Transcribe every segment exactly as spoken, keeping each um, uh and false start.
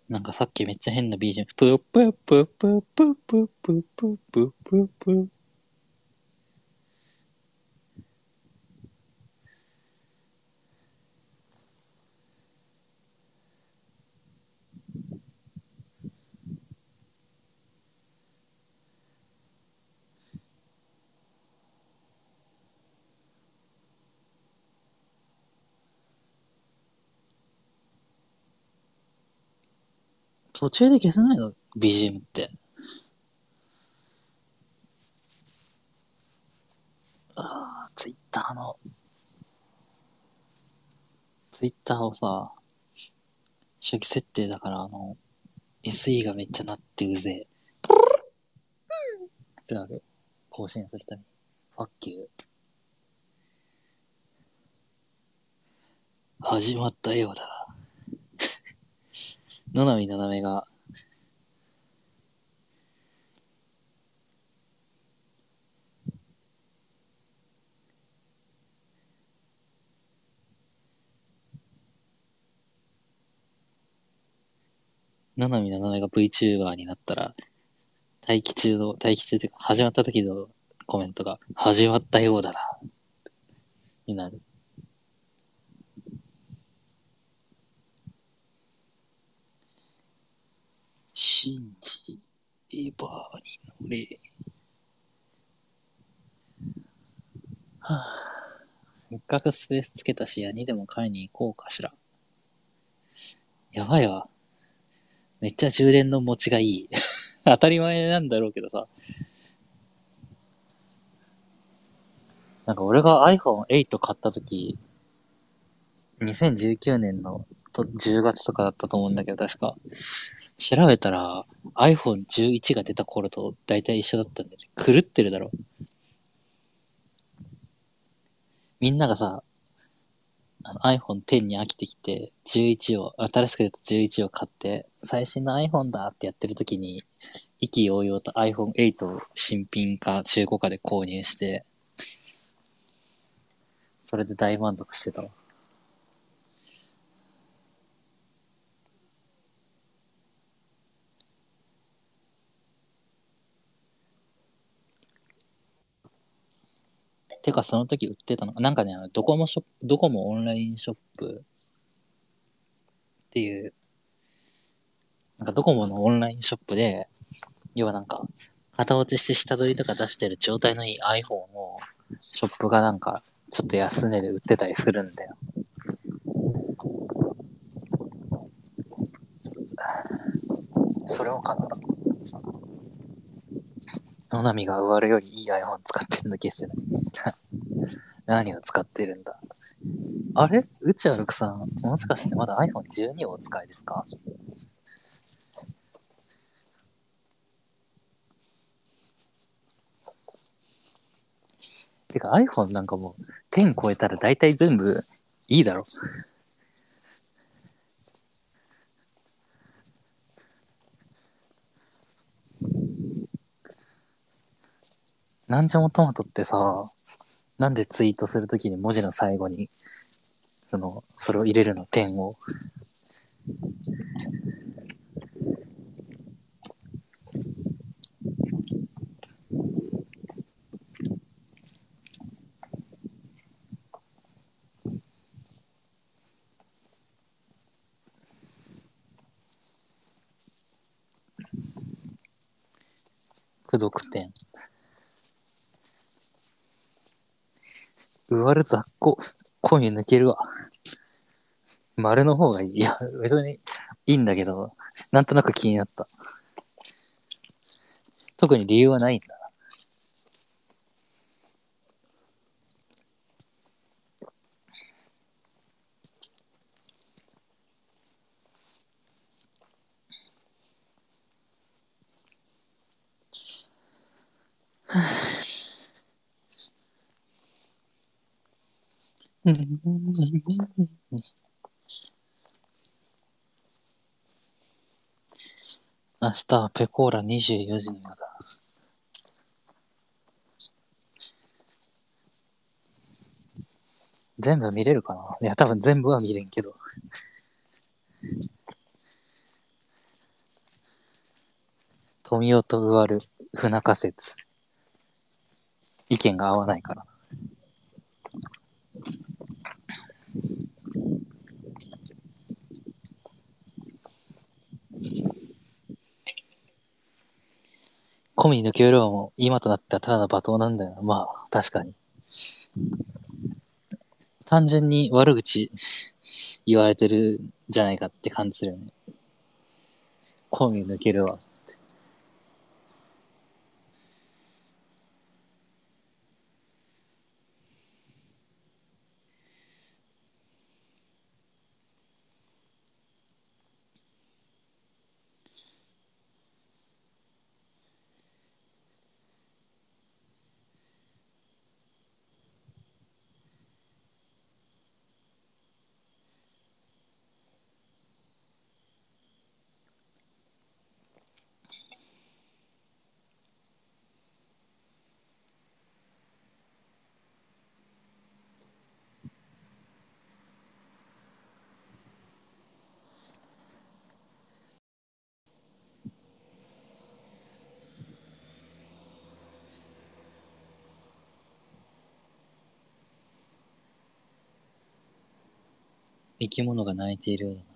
なんかさっきめっちゃ変な ビージーエム。プープープープープープープープープープープー。途中で消せないの ビージーエム って。あー、ツイッターの、ツイッターをさ、初期設定だからあの、エスイー がめっちゃ鳴ってうぜえ。ってなる。更新するために。ファッキュー。始まったようだ。野波ななめが、野波ななめが VTuber になったら、待機中の、待機中っていうか、始まった時のコメントが、始まったようだな。になる。シンジ、エヴァーに乗れ。はぁ、せっかくスペースつけたし、ヤニでも買いに行こうかしら。やばいわ。めっちゃ充電の持ちがいい。当たり前なんだろうけどさ。なんか俺が アイフォンエイト 買った時、にせんじゅうきゅうねんのとじゅうがつとかだったと思うんだけど、確か。調べたら アイフォンじゅういち が出た頃と大体一緒だったんだよね。狂ってるだろ。みんながさ、あの アイフォンテン に飽きてきて、じゅういちを、新しく出たじゅういちを買って、最新の iPhone だってやってる時に、意気揚々と アイフォンエイト を新品か中古かで購入して、それで大満足してたわ。てかその時売ってたのなんかね、あのドコモショップ、ドコモオンラインショップっていう、なんかドコモのオンラインショップで、要はなんか、型落ちして下取りとか出してる状態のいい iPhone を、ショップがなんか、ちょっと安値で売ってたりするんだよ。それを買った。野波が奪われよりいい iPhone 使ってるの消せない。何を使ってるんだ。あれうちあるくさん、もしかしてまだ アイフォンじゅうに をお使いですか？てか iPhone なんかもう、じゅう超えたら大体全部いいだろ。なんじゃもトマトってさ、なんでツイートするときに文字の最後に、その、それを入れるの、点を。くどく点。うわる雑魚。声抜けるわ。丸の方がいい。いや、別にいいんだけど、なんとなく気になった。特に理由はないんだ。明日はペコーラにじゅうよじにまだ。全部見れるかないや、多分全部は見れんけど。 富雄と植わる不仲説。意見が合わないから。込み抜けるはもう今となってはただの罵倒なんだよな。まあ、確かに。単純に悪口言われてるんじゃないかって感じするよね。込み抜けるわ。生き物が鳴いているようだな。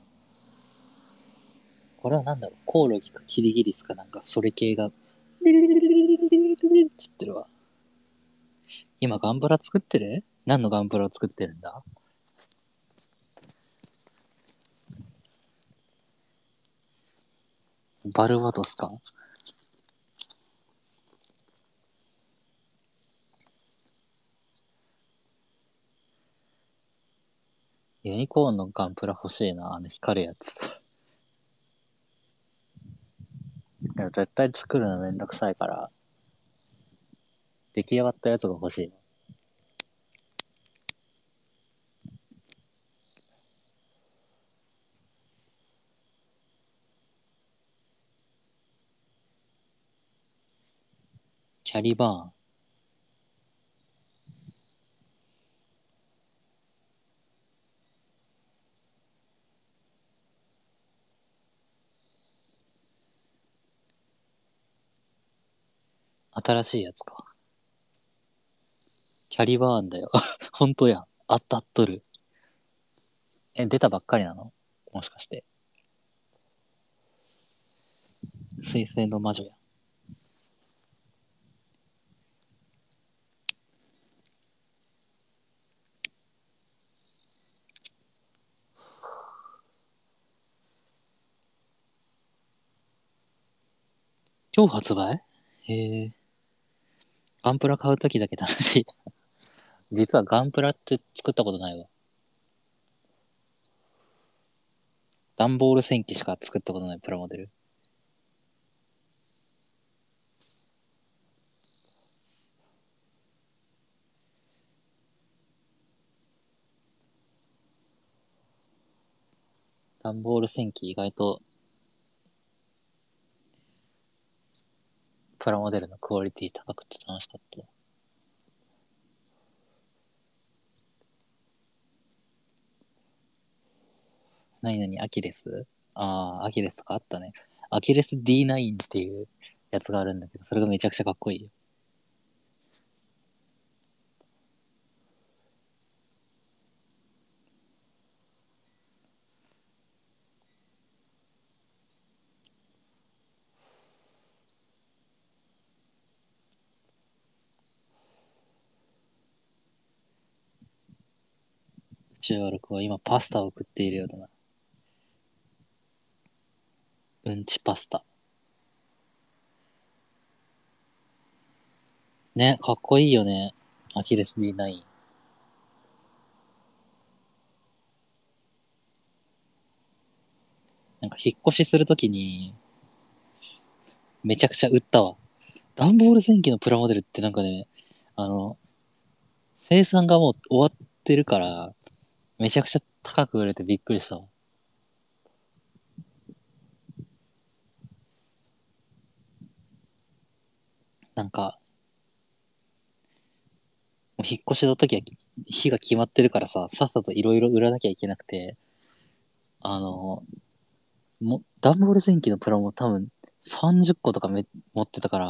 これはなんだろう、コオロギかキリギリスかなんかそれ系が、つってるわ。今ガンプラ作ってる？何のガンプラを作ってるんだ？バルバトスか？ユニコーンのガンプラ欲しいな、あの光るやつ。いや、絶対作るのめんどくさいから、出来上がったやつが欲しい。キャリバーン。新しいやつか。キャリバーンだよ。ほんとやん。あったっとる。え、出たばっかりなの？もしかして。水星の魔女や。今日発売？へえ。ガンプラ買うときだけ楽しい。実はガンプラって作ったことないわ。段ボール戦記しか作ったことないプラモデル。段ボール戦記意外とプラモデルのクオリティ高くて楽しかった。なになにアキレス？ああ、アキレスとかあったね。アキレス ディーナイン っていうやつがあるんだけど、それがめちゃくちゃかっこいいよ。宇宙悪くは今パスタを食っているようだな。うんちパスタ。ね、かっこいいよね。アキレス ディーナイン。なんか引っ越しするときに、めちゃくちゃ売ったわ。段ボール戦記のプラモデルってなんかね、あの、生産がもう終わってるから、めちゃくちゃ高く売れてびっくりしたわ。なんか、もう引っ越しの時は日が決まってるからさ、さっさといろいろ売らなきゃいけなくて、あの、も、段ボール戦記のプラも多分さんじゅっことかめ持ってたから、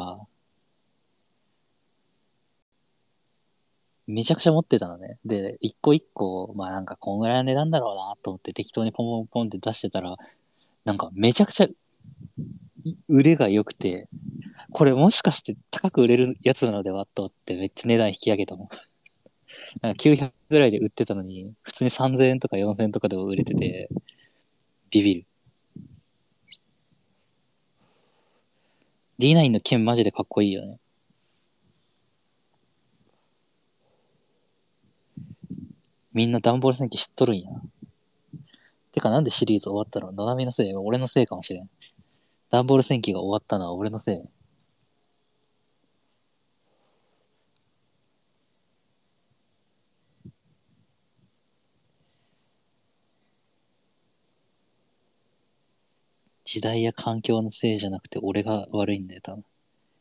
めちゃくちゃ持ってたのね。で、一個一個、まあなんかこんぐらいの値段だろうなと思って適当にポンポンポンって出してたら、なんかめちゃくちゃ売れが良くて、これもしかして高く売れるやつなのではと思ってめっちゃ値段引き上げたもん。なんかきゅうひゃくぐらいで売ってたのに、普通にさんぜんえんとかよんせんえんとかでも売れてて、ビビる。ディーナイン の剣マジでかっこいいよね。みんなダンボール戦記知っとるんや。てかなんでシリーズ終わったの？野波のせい？俺のせいかもしれん。ダンボール戦記が終わったのは俺のせい。時代や環境のせいじゃなくて俺が悪いんだよ、多分。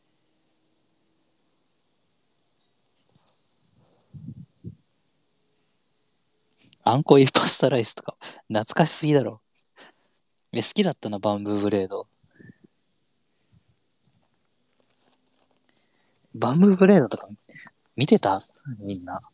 あんこ入りパスタライスとか、懐かしすぎだろ。え、好きだったな、バンブーブレード。バンブーブレードとか見てた？みんな。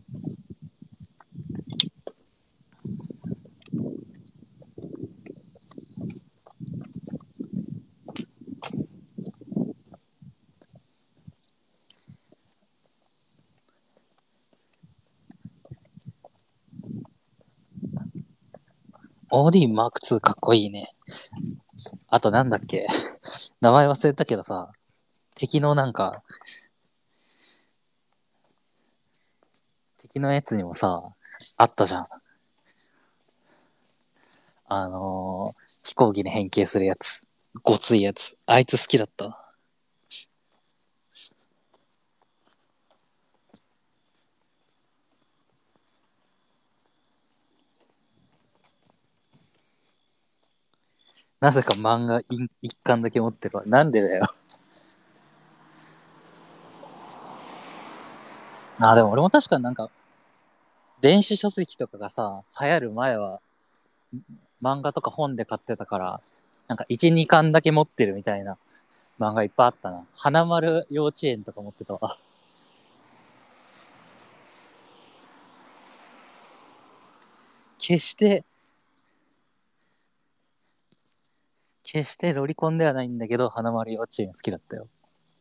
オーディー マークツーかっこいいね。あとなんだっけ名前忘れたけどさ、敵のなんか、敵のやつにもさ、あったじゃん。あのー、飛行機に変形するやつ。ごついやつ。あいつ好きだった。なぜか漫画一巻だけ持ってるわ。なんでだよ。あ、でも俺も確かになんか、電子書籍とかがさ、流行る前は、漫画とか本で買ってたから、なんかいち、にかんだけ持ってるみたいな漫画いっぱいあったな。花丸幼稚園とか持ってたわ。決して、決してロリコンではないんだけど、花丸幼稚園好きだったよ。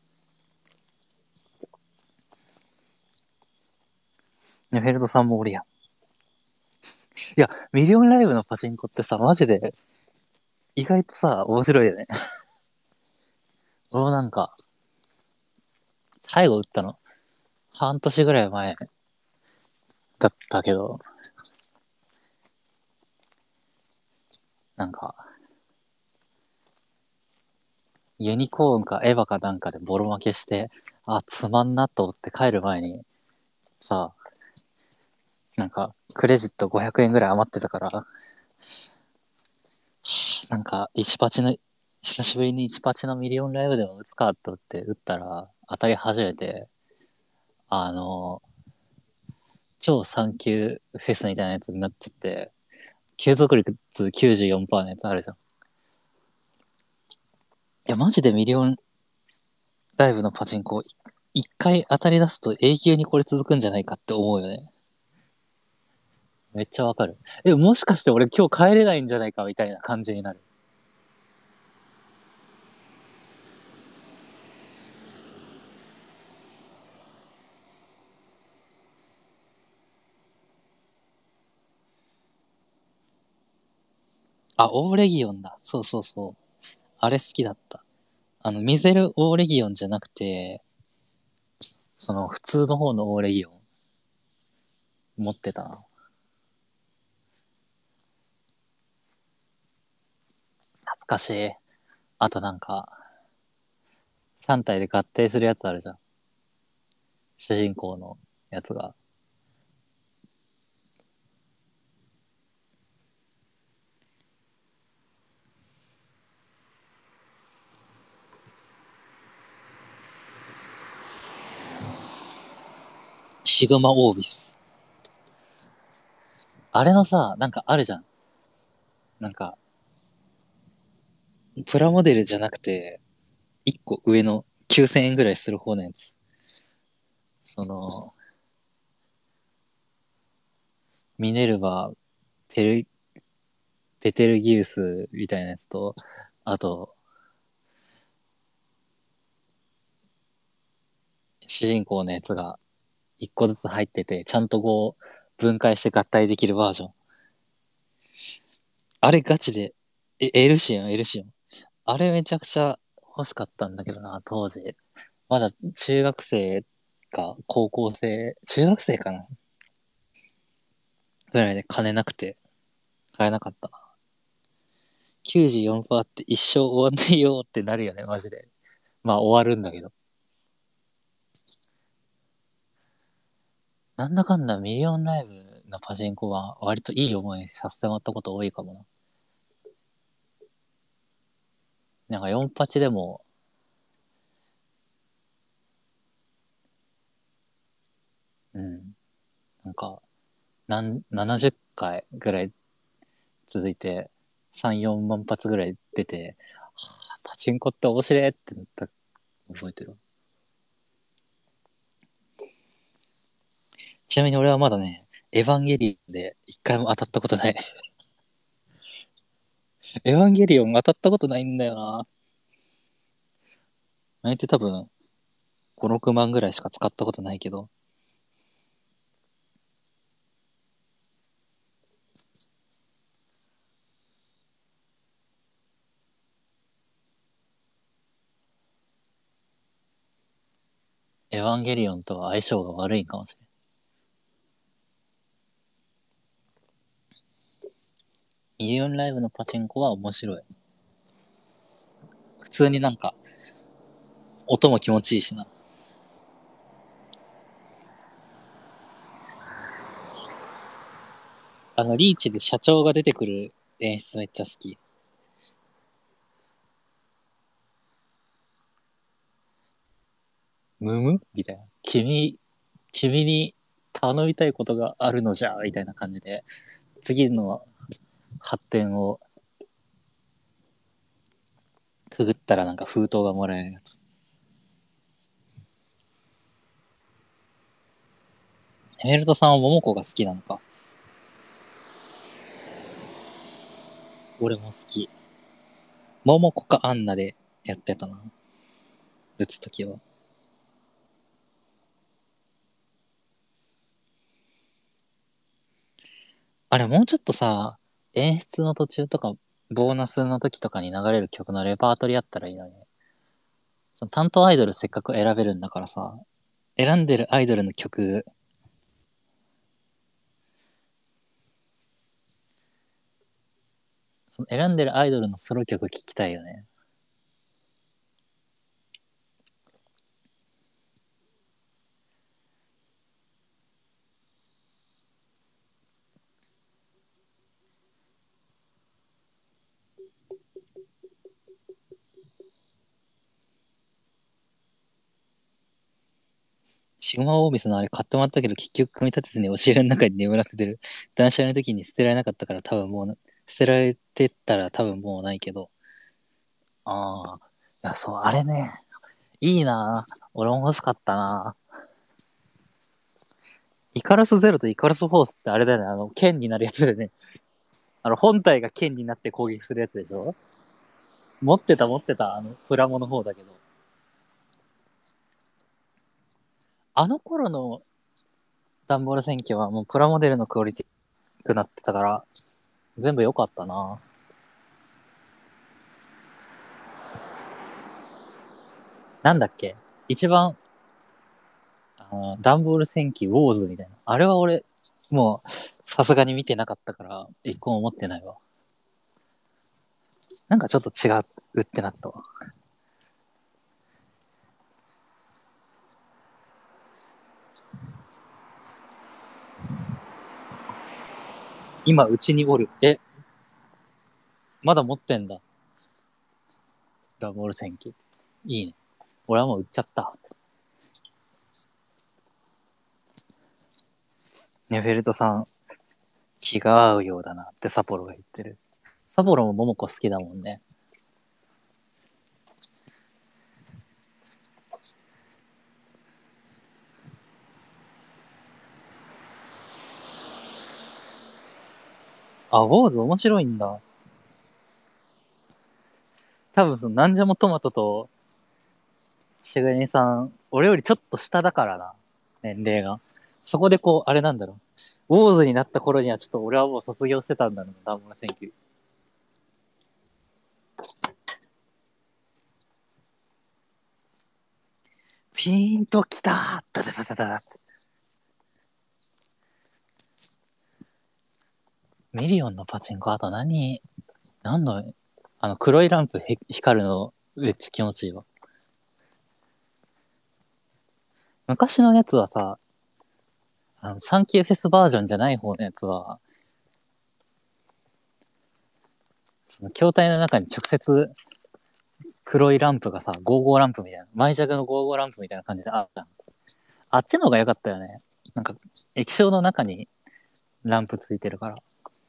ネフェルトさんもおるやん。いや、ミリオンライブのパチンコってさ、マジで、意外とさ、面白いよね。俺もなんか、最後打ったの、半年ぐらい前だったけど、なんか、ユニコーンかエヴァかなんかでボロ負けして、あ、つまんなと思って帰る前に、さ、なんか、クレジットごひゃくえんぐらい余ってたから、なんか、一パチの、久しぶりに一パチのミリオンライブでも打つかと思って打ったら、当たり始めて、あの、超サンキューフェスみたいなやつになっちゃって、継続率きゅうじゅうよんパーセントのやつあるじゃん。いや、マジでミリオンライブのパチンコ、一回当たり出すと永久にこれ続くんじゃないかって思うよね。めっちゃわかる。え、もしかして俺今日帰れないんじゃないかみたいな感じになる。あ、オーレギオンだ。そうそうそう。あれ好きだった。あの、ミゼルオーレギオンじゃなくて、その普通の方のオーレギオン持ってたな。懐かしい。あとなんか、さん体で合体するやつあるじゃん。主人公のやつが。シグマオービス。あれのさ、なんかあるじゃん。なんか、 プラモデルじゃなくて、いっこ上のきゅうせんえんぐらいする方のやつ。その、ミネルヴァ、ペル、ペテルギウスみたいなやつと、あと、主人公のやつがいっこずつ入ってて、ちゃんとこう、分解して合体できるバージョン。あれガチで、え、エルシオン、エルシオン。あれめちゃくちゃ欲しかったんだけどな、当時。まだ中学生か高校生、中学生かなぐらいで金なくて買えなかったな。きゅうじゅうよんパーセントって一生終わんないよってなるよね、マジで。まあ終わるんだけど。なんだかんだミリオンライブのパチンコは割といい思いさせてもらったこと多いかもな。なんかよんパチでも、うん、なんか、なん、ななじゅっかいぐらい続いて、さん、よんまん発ぐらい出て、はあ、パチンコって面白いってなった覚えてる。ちなみに俺はまだね、エヴァンゲリオンで一回も当たったことない。エヴァンゲリオン当たったことないんだよな。あれって多分、ご、ろくまんぐらいしか使ったことないけど。エヴァンゲリオンとは相性が悪いかもしれない。ミリオンライブのパチンコは面白い。普通になんか、音も気持ちいいしな。あの、リーチで社長が出てくる演出めっちゃ好き。むむみたいな。君、君に頼みたいことがあるのじゃ、みたいな感じで、次の発展をくぐったらなんか封筒がもらえるやつ。エメルトさんは桃子が好きなのか。俺も好き。桃子かアンナでやってたな。打つときは。あれ、もうちょっとさ、演出の途中とか、ボーナスの時とかに流れる曲のレパートリーあったらいいのにね。その担当アイドルせっかく選べるんだからさ、選んでるアイドルの曲、その選んでるアイドルのソロ曲聴きたいよね。シグマオービスのあれ買ってもらったけど結局組み立てずに押し入れの中に眠らせてる。断捨離の時に捨てられなかったから多分もう、捨てられてたら多分もうないけど。ああ。いや、そう、あれね。いいなぁ。俺も欲しかったなぁ。イカラスゼロとイカラスフォースってあれだよね。あの、剣になるやつでね。あの、本体が剣になって攻撃するやつでしょ。持ってた持ってた。あの、プラモの方だけど。あの頃のダンボール戦記はもうプラモデルのクオリティ低くなってたから、全部良かったな。なんだっけ一番、あの、ダンボール戦記ウォーズみたいな。あれは俺、もう、さすがに見てなかったから、一個も持ってないわ。なんかちょっと違うってなったわ。今、うちにおる。え、まだ持ってんだ。ダンボール戦記。いいね。俺はもう売っちゃった。ネフェルトさん、気が合うようだなってサポロが言ってる。サポロもモモコ好きだもんね。 あ、ウォーズ面白いんだ。多分その、なんじゃもトマトと、しぐにさん、俺よりちょっと下だからな。年齢が。そこでこう、あれなんだろう。ウォーズになった頃にはちょっと俺はもう卒業してたんだろうな、ダンボール選挙。ピーンときたーダダダダダダミリオンのパチンコ、あと何なんだあの、黒いランプへ光るの、めっちゃ気持ちいいわ。昔のやつはさ、あの、サンキューフェスバージョンじゃない方のやつは、その筐体の中に直接黒いランプがさ、ゴーゴーランプみたいな、マイジャグのゴーゴーランプみたいな感じであったじゃん。あっちの方が良かったよね。なんか、液晶の中にランプついてるから。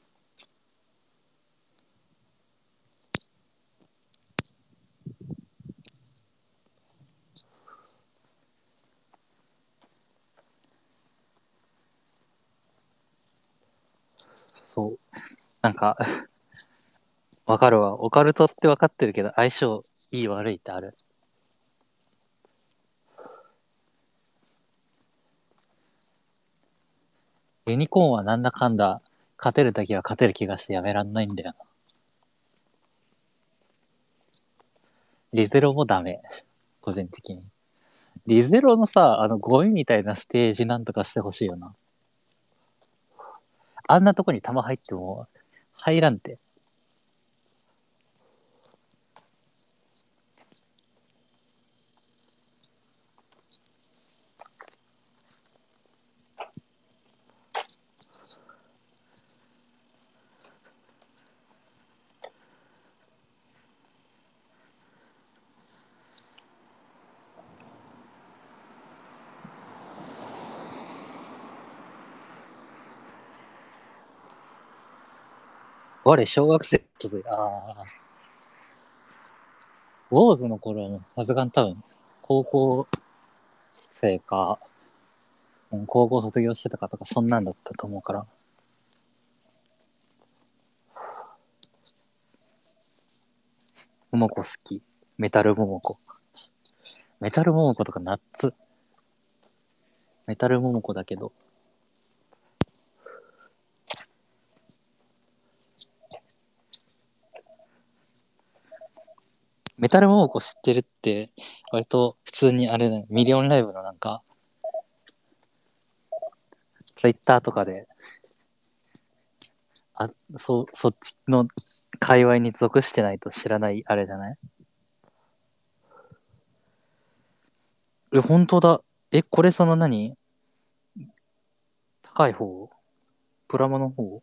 そう。なんか、わかるわ。オカルトってわかってるけど、相性いい悪いってある。ユニコーンはなんだかんだ、勝てるときは勝てる気がしてやめらんないんだよな。リゼロもダメ。個人的に。リゼロのさ、あのゴミみたいなステージなんとかしてほしいよな。あんなとこに弾入っても入らんて。我、小学生の時、ああ、ウォーズの頃はもう、さすがに多分、高校生か、うん高校卒業してたかとか、そんなんだったと思うから。桃子好き。メタル桃子。メタル桃子とか夏。メタル桃子だけど。メタル桃子知ってるって、割と普通にあれだね、ミリオンライブのなんか、ツイッターとかで、あ、そ、そっちの界隈に属してないと知らないあれじゃない？え、本当だ。え、これその何高い方プラモの方？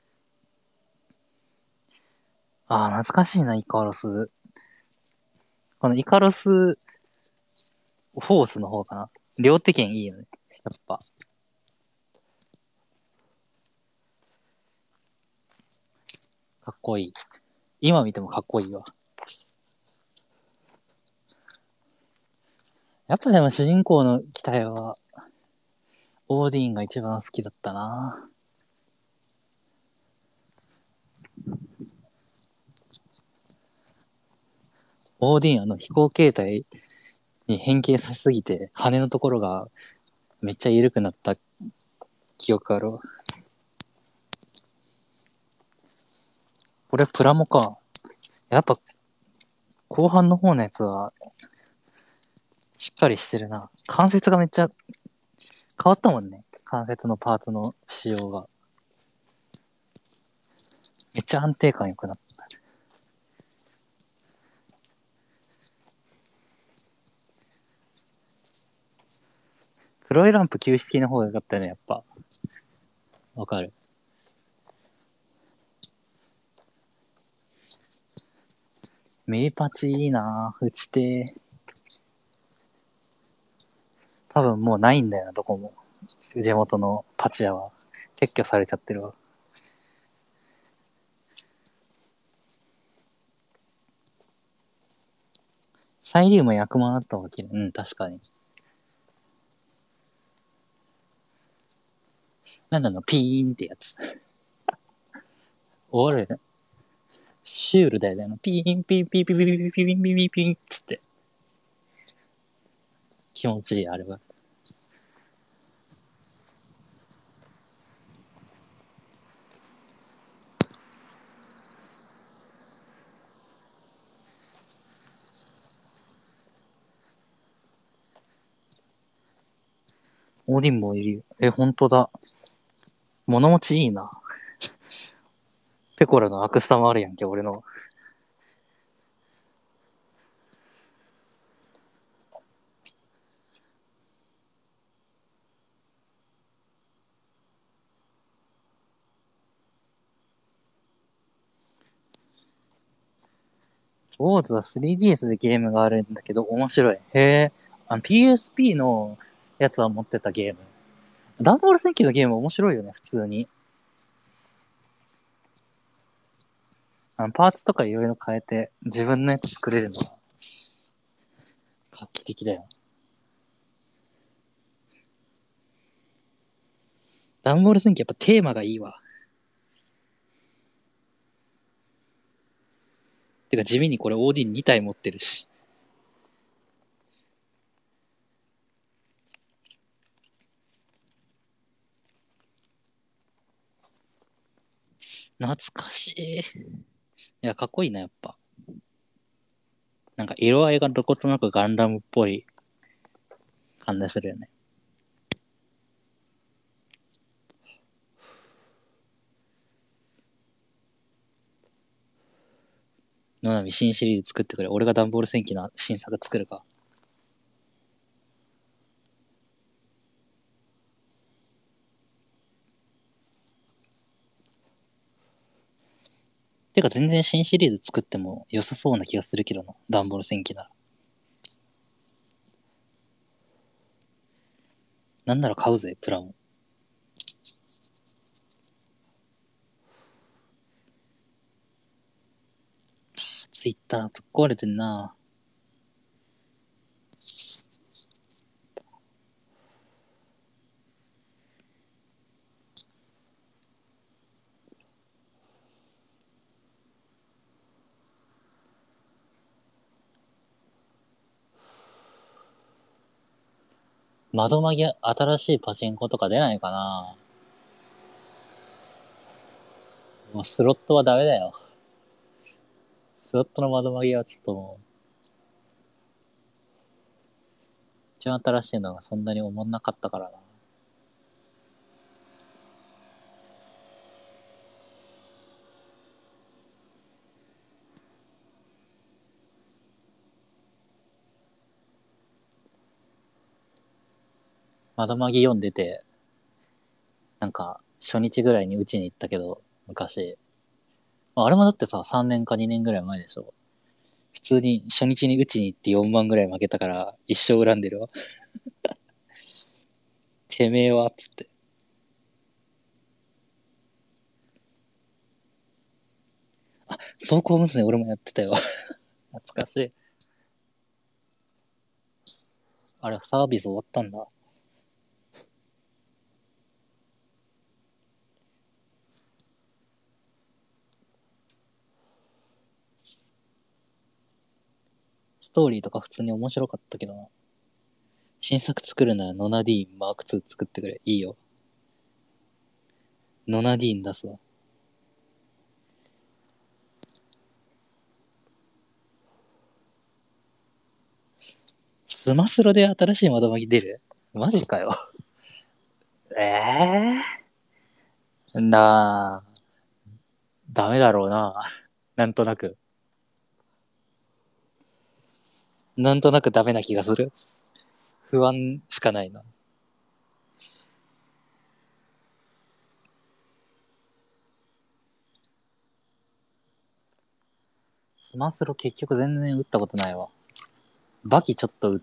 ああ、懐かしいな、イカロス。このイカロスフォースの方かな。両手剣いいよね。やっぱ。かっこいい。今見てもかっこいいわ。やっぱでも主人公の機体は、オーディーンが一番好きだったな。オーディーンあの飛行形態に変形させすぎて、羽のところがめっちゃ緩くなった記憶あるわ。これプラモか。やっぱ後半の方のやつはしっかりしてるな。関節がめっちゃ変わったもんね。関節のパーツの仕様が。めっちゃ安定感良くなった。黒いランプ旧式の方が良かったよね、やっぱ。わかる。ミリパチいいなぁ。打ちてー。多分もうないんだよな、どこも。地元のパチ屋は。撤去されちゃってるわ。サイリウムひゃくまんあった方が綺麗。うん、確かに。なんだの、ピーンってやつ。 終わるよね。シュールだよね。ピンピンピンピンピンピンピンピンピンピンピンって。気持ちいい、あれは。オーディンもいるよ。え、ほんとだ。物持ちいいな。ペコラのアクスタもあるやんけ、俺の。ウォーズは スリーディーエス でゲームがあるんだけど、面白い。へえ。あの ピーエスピー のやつは持ってたゲーム。ダンボール戦記のゲーム面白いよね、普通に。あのパーツとかいろいろ変えて自分のやつ作れるのは画期的だよ。ダンボール戦記やっぱテーマがいいわ。てか地味にこれ オーディーに 体持ってるし。懐かしい。いや、かっこいいな、やっぱ。なんか色合いがどことなくガンダムっぽい感じするよね。野波新シリーズ作ってくれ。俺がダンボール戦記の新作作るか。てか全然新シリーズ作っても良さそうな気がするけどな。ダンボール戦記なら。なんなら買うぜ、プラモ。ツイッターぶっ壊れてんな。窓マギ新しいパチンコとか出ないかな。もうスロットはダメだよ。スロットの窓マギはちょっともう、一番新しいのがそんなに思んなかったからな。窓マギ読んでて、なんか、初日ぐらいに打ちに行ったけど、昔。あれもだってさ、さんねんかにねんぐらい前でしょ。普通に初日に打ちに行ってよんまんぐらい負けたから、一生恨んでるわ。てめえは、つって。あ、走行娘俺もやってたよ。懐かしい。あれ、サービス終わったんだ。ストーリーとか普通に面白かったけどな。新作作るならノナディーンマークツー作ってくれ。いいよ。ノナディーン出すわ。スマスロで新しい窓巻き出る？マジかよ。ええー、なあ、ダメだろうな。なんとなく。なんとなくダメな気がする。不安しかないな。スマスロ結局全然打ったことないわ。バキちょっと打った。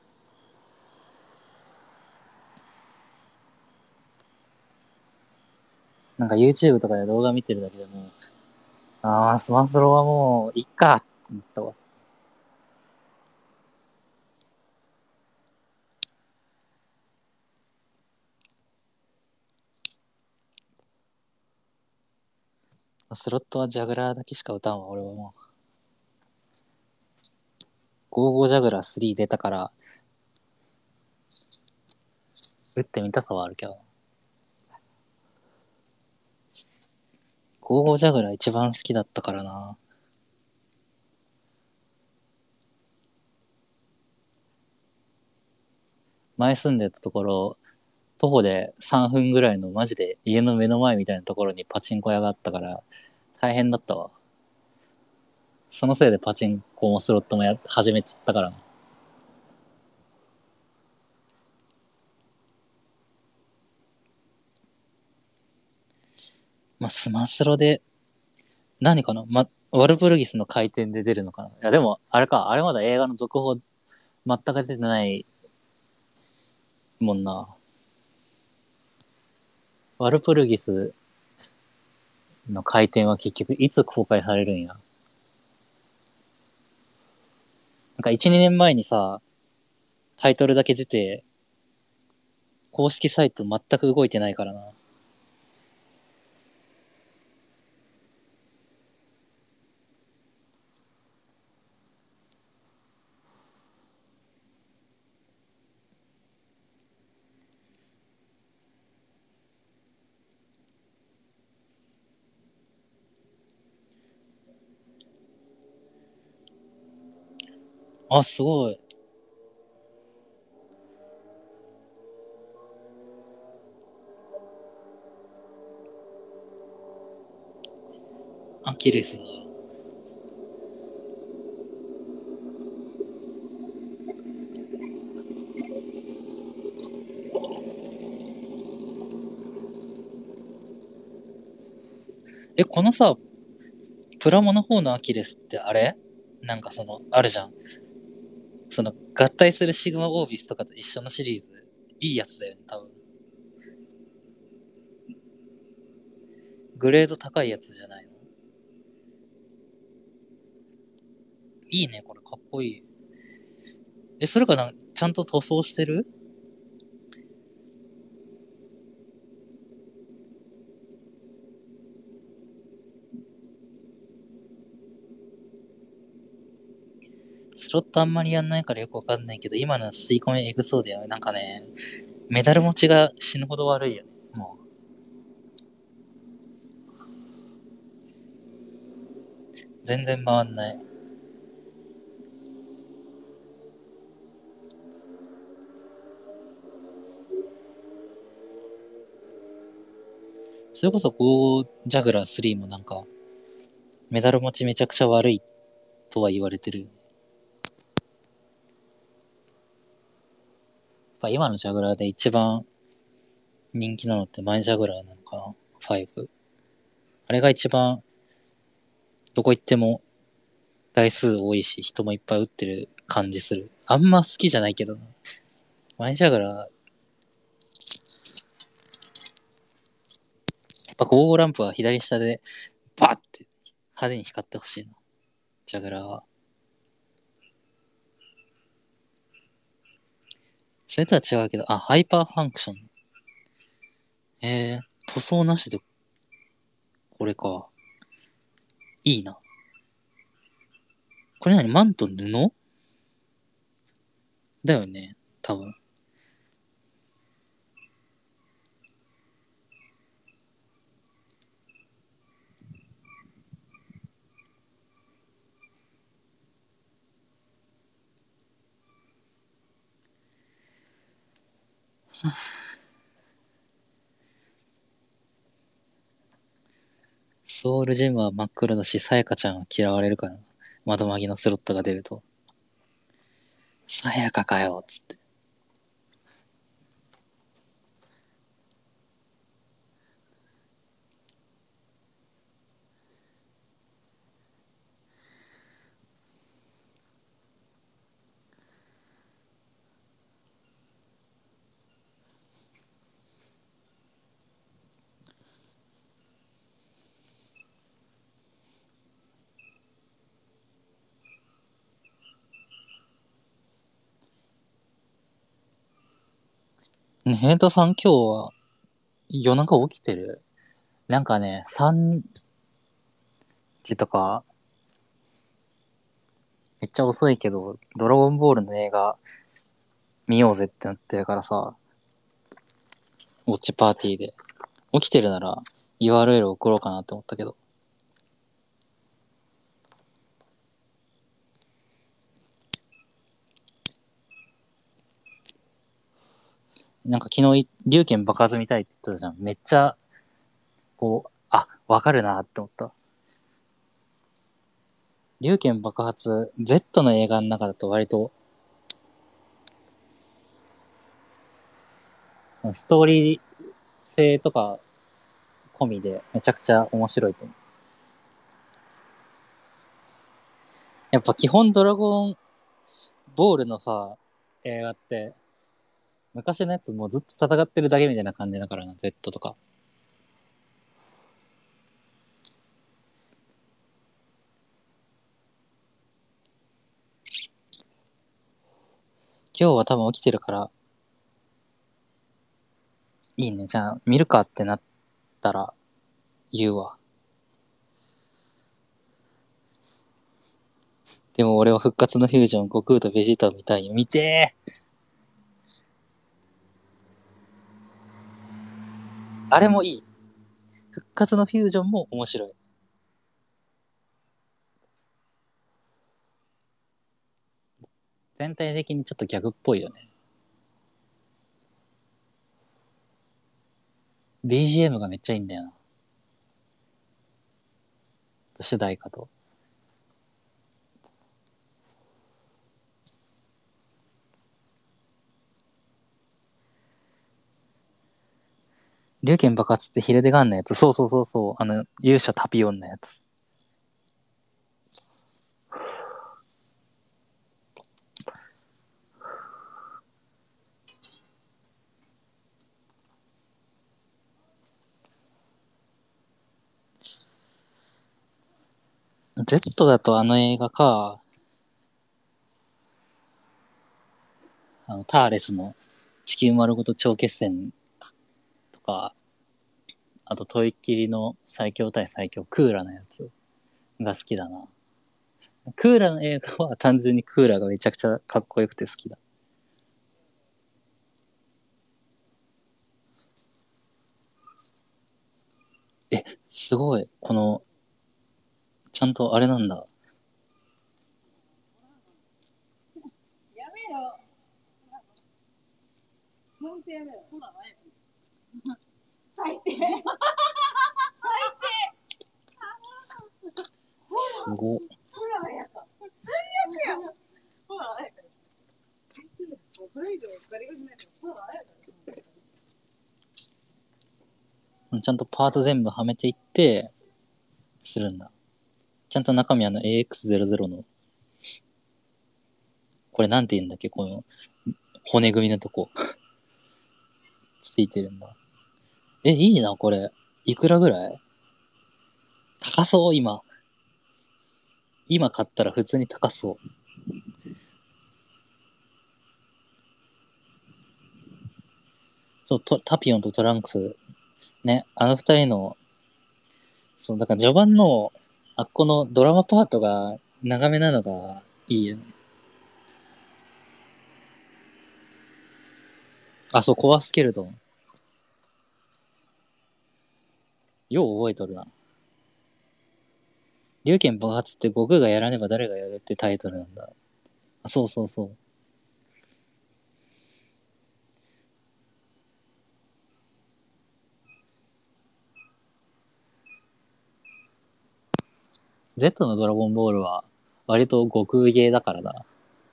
なんか YouTube とかで動画見てるだけでも、あー、スマスロはもう、いっかって言ったわ。 スロットはジャグラーだけしか打たんわ、俺はもう。ゴーゴージャグラースリー出たから、打ってみたさはあるけど。ゴーゴージャグラー一番好きだったからな。前住んでたところ、徒歩でさんぷんぐらいのマジで家の目の前みたいなところにパチンコ屋があったから大変だったわ。そのせいでパチンコもスロットもや始めてったからな。まあ、スマスロで、何かなま、ワルプルギスの回転で出るのかないや、でも、あれか、あれまだ映画の続報全く出てないもんな。ワルプルギスの回転は結局いつ公開されるんや。なんかいち、にねんまえにさ、タイトルだけ出て、公式サイト全く動いてないからな。あ、すごい。アキレスだ。え、このさ、プラモの方のアキレスってあれなんかその、あるじゃん。その、合体するシグマオービスとかと一緒のシリーズ。いいやつだよね、多分。グレード高いやつじゃないの？いいね、これかっこいい。え、それかな、ちゃんと塗装してる？スロットあんまりやんないからよくわかんないけど、今の吸い込みエグそうだよね。なんかね、メダル持ちが死ぬほど悪いよね。もう。全然回んない。それこそゴージャグラースリーもなんか、メダル持ちめちゃくちゃ悪いとは言われてる。やっぱ今のジャグラーで一番人気なのってマイジャグラーなのかな？ ファイブ。あれが一番、どこ行っても台数多いし、人もいっぱい打ってる感じする。あんま好きじゃないけどな。マイジャグラー、やっぱゴーゴーランプは左下でバーって派手に光ってほしいな。ジャグラーは。それとは違うけど、あ、ハイパーファンクション。えー、塗装なしで、これか。いいな。これ何マント布だよね。多分。ソウルジェムは真っ黒だし、さやかちゃんは嫌われるからな。窓マギのスロットが出ると。さやかかよ、つって。ねヘイトさん今日は夜中起きてる？なんかね、三、 チとか、めっちゃ遅いけど、ドラゴンボールの映画見ようぜってなってるからさ、ウォッチパーティーで。起きてるなら ユーアールエル 送ろうかなって思ったけど。なんか昨日、龍拳爆発見たいって言ってたじゃん。めっちゃ、こう、あ、わかるなって思った。龍拳爆発、Z の映画の中だと割と、ストーリー性とか込みでめちゃくちゃ面白いと思う。やっぱ基本ドラゴンボールのさ、映画って、昔のやつもうずっと戦ってるだけみたいな感じだからな、Z とか。今日は多分起きてるから、いいね。じゃあ、見るかってなったら、言うわ。でも俺は復活のフュージョン、悟空とベジータを見たいよ。見てー。あれもいい。復活のフュージョンも面白い。全体的にちょっとギャグっぽいよね。ビージーエム がめっちゃいいんだよな。主題歌と。龍拳爆発ってヒレデガンのやつ。そうそうそうそう。あの、勇者タピオンのやつ。Z だとあの映画か、あの、ターレスの地球丸ごと超決戦とか、あと、といっきりの最強対最強、クーラのやつが好きだな。クーラの映画は単純にクーラがめちゃくちゃかっこよくて好きだ。え、すごい。この、ちゃんとあれなんだ。やめろ。ほんとやめろ。ほら、最低。最低。すごっ。ほら、やか。最悪やん。ほら、あやか。最低や。それ以上ガリガリになる。ほら、あやか。ちゃんとパーツ全部はめていって、するんだ。ちゃんと中身あの エーエックスゼロゼロ の、これなんて言うんだっけこの、骨組みのとこ。ついてるんだ。え、いいな、これ。いくらぐらい？高そう、今。今買ったら普通に高そう。そう、タピオンとトランクス。ね、あの二人の、そう、だから序盤の、あっこのドラマパートが長めなのがいいよね。あ、そう、コアスケルトン。よう覚えとるな。龍拳爆発って悟空がやらねば誰がやるってタイトルなんだ。あ、そうそうそう。Z のドラゴンボールは割と悟空ゲーだからだ。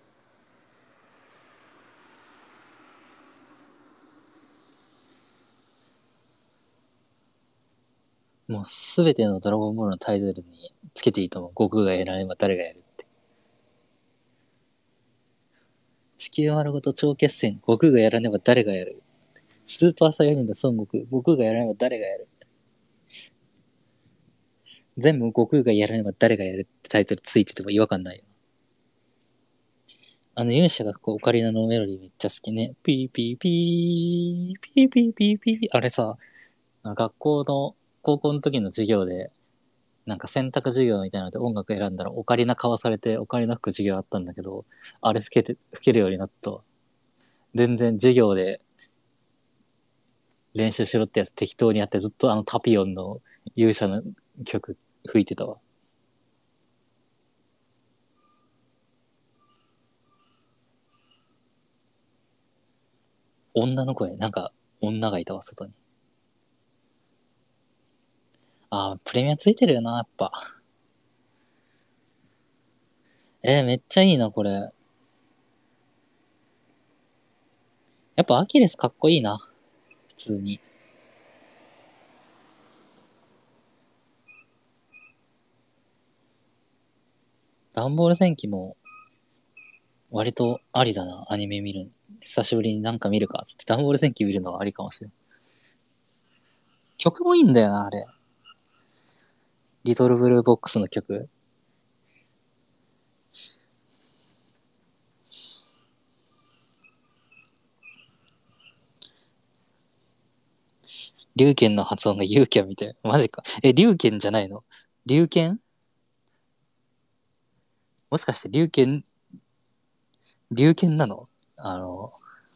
もうすべてのドラゴンボールのタイトルにつけていいと思う。悟空がやらねば誰がやるって。地球丸ごと超決戦。悟空がやらねば誰がやる。スーパーサイヤ人の孫悟空。悟空がやらねば誰がやる。全部悟空がやらねば誰がやるってタイトルついてても違和感ないよ。あの勇者がこうオカリナのメロディーめっちゃ好きね。ピーピーピー、ピーピーピーピーピー。あれさ、学校の高校の時の授業でなんか選択授業みたいなので音楽選んだらオカリナ買わされてオカリナ吹く授業あったんだけど、あれ吹けて、吹けるようになったわ。全然授業で練習しろってやつ適当にやってずっとあのタピオンの勇者の曲吹いてたわ。女の声、なんか女がいたわ、外に。あー、プレミアついてるよな、やっぱ。えー、めっちゃいいな、これ。やっぱアキレスかっこいいな。普通に。ダンボール戦記も割とありだな、アニメ見る。久しぶりになんか見るか、つってダンボール戦記見るのはありかもしれん。曲もいいんだよな、あれ。リトルブルーボックスの曲。龍剣の発音がユーキャンみたい。マジか。え、龍剣じゃないの？龍剣？もしかして龍剣、龍剣なの？あの、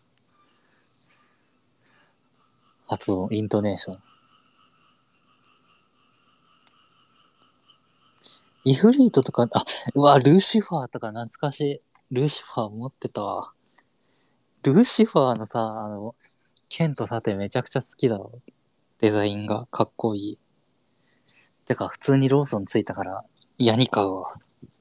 発音、イントネーション。イフリートとか、あ、うわ、ルーシファーとか懐かしい。ルーシファー持ってたわ。ルーシファーのさ、あの、剣と盾めちゃくちゃ好きだわ。デザインがかっこいい。てか、普通にローソンついたから、嫌に買うわ。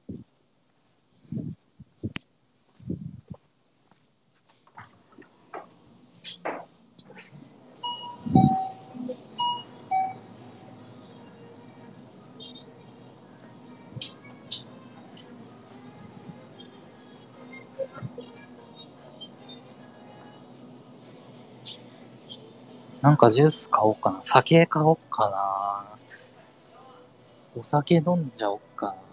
なんかジュース買おうかな。酒買おうかな。お酒飲んじゃおっかな。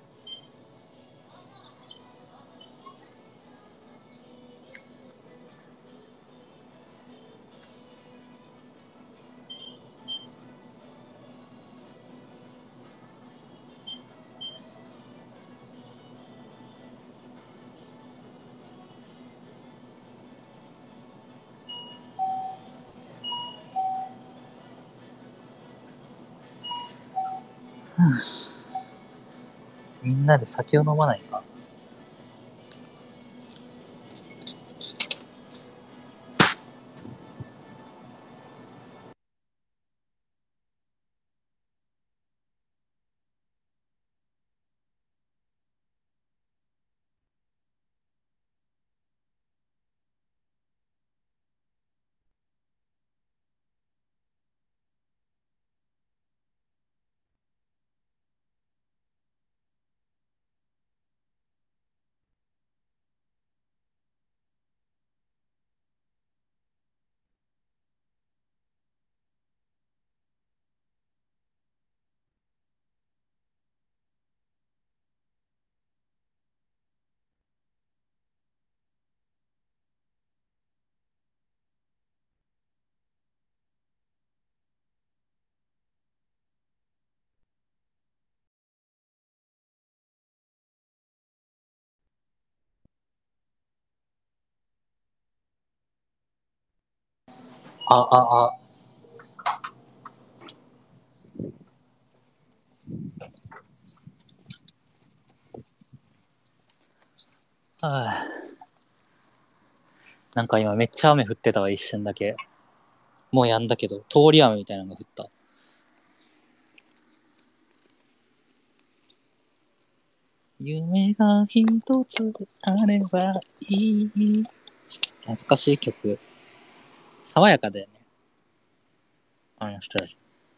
みんなで酒を飲まないか。あ、あ、あ。はあ、なんか今めっちゃ雨降ってたわ、一瞬だけ。もうやんだけど、通り雨みたいなのが降った。夢が一つあればいい。懐かしい曲。爽やかだよね。あの人たち。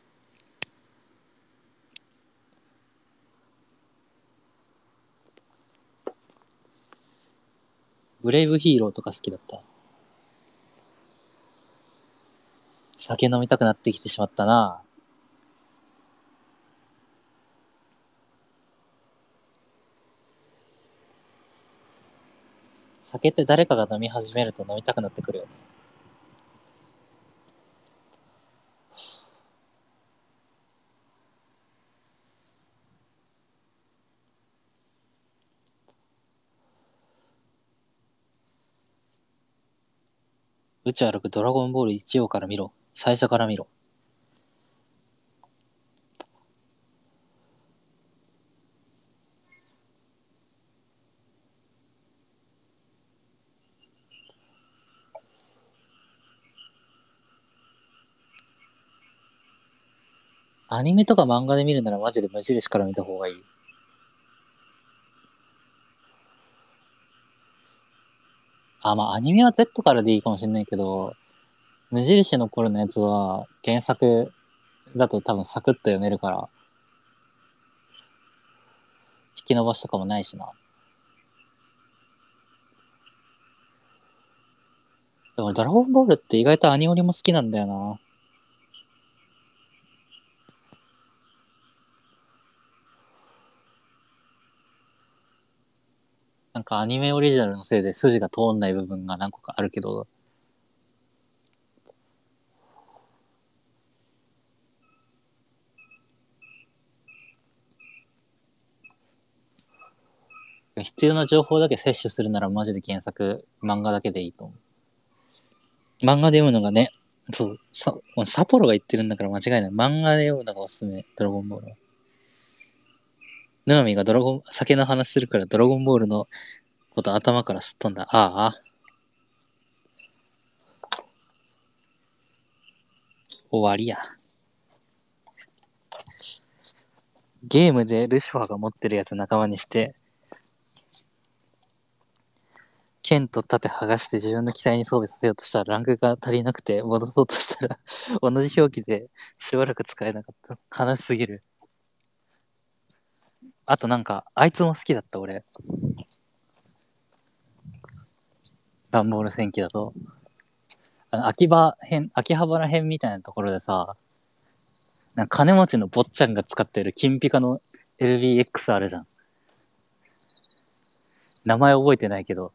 ブレイブヒーローとか好きだった。酒飲みたくなってきてしまったな。酒って誰かが飲み始めると飲みたくなってくるよね。 宇宙歩くドラゴンボールいち号から見ろ。最初から見ろ。アニメとか漫画で見るならマジで無印から見た方がいい。あ、まあアニメは Z からでいいかもしれないけど、無印の頃のやつは原作だと多分サクッと読めるから、引き伸ばしとかもないしな。でもドラゴンボールって意外とアニオリも好きなんだよな。なんかアニメオリジナルのせいで筋が通んない部分が何個かあるけど、必要な情報だけ摂取するならマジで原作、漫画だけでいいと思う。漫画で読むのがね、そう、さサポロが言ってるんだから間違いない。漫画で読むのがおすすめ、ドラゴンボールは。ヌナミがドラゴン、酒の話するからドラゴンボールのこと頭からすっ飛んだ。ああ。終わりや。ゲームでルシファーが持ってるやつ仲間にして、剣と盾剥がして自分の機体に装備させようとしたらランクが足りなくて戻そうとしたら同じ表記でしばらく使えなかった。悲しすぎる。あとなんか、あいつも好きだった俺。ダンボール戦記だと。あの、秋葉編、秋葉原編みたいなところでさ、なんか金持ちの坊ちゃんが使ってる金ピカの エルビーエックス あるじゃん。名前覚えてないけど、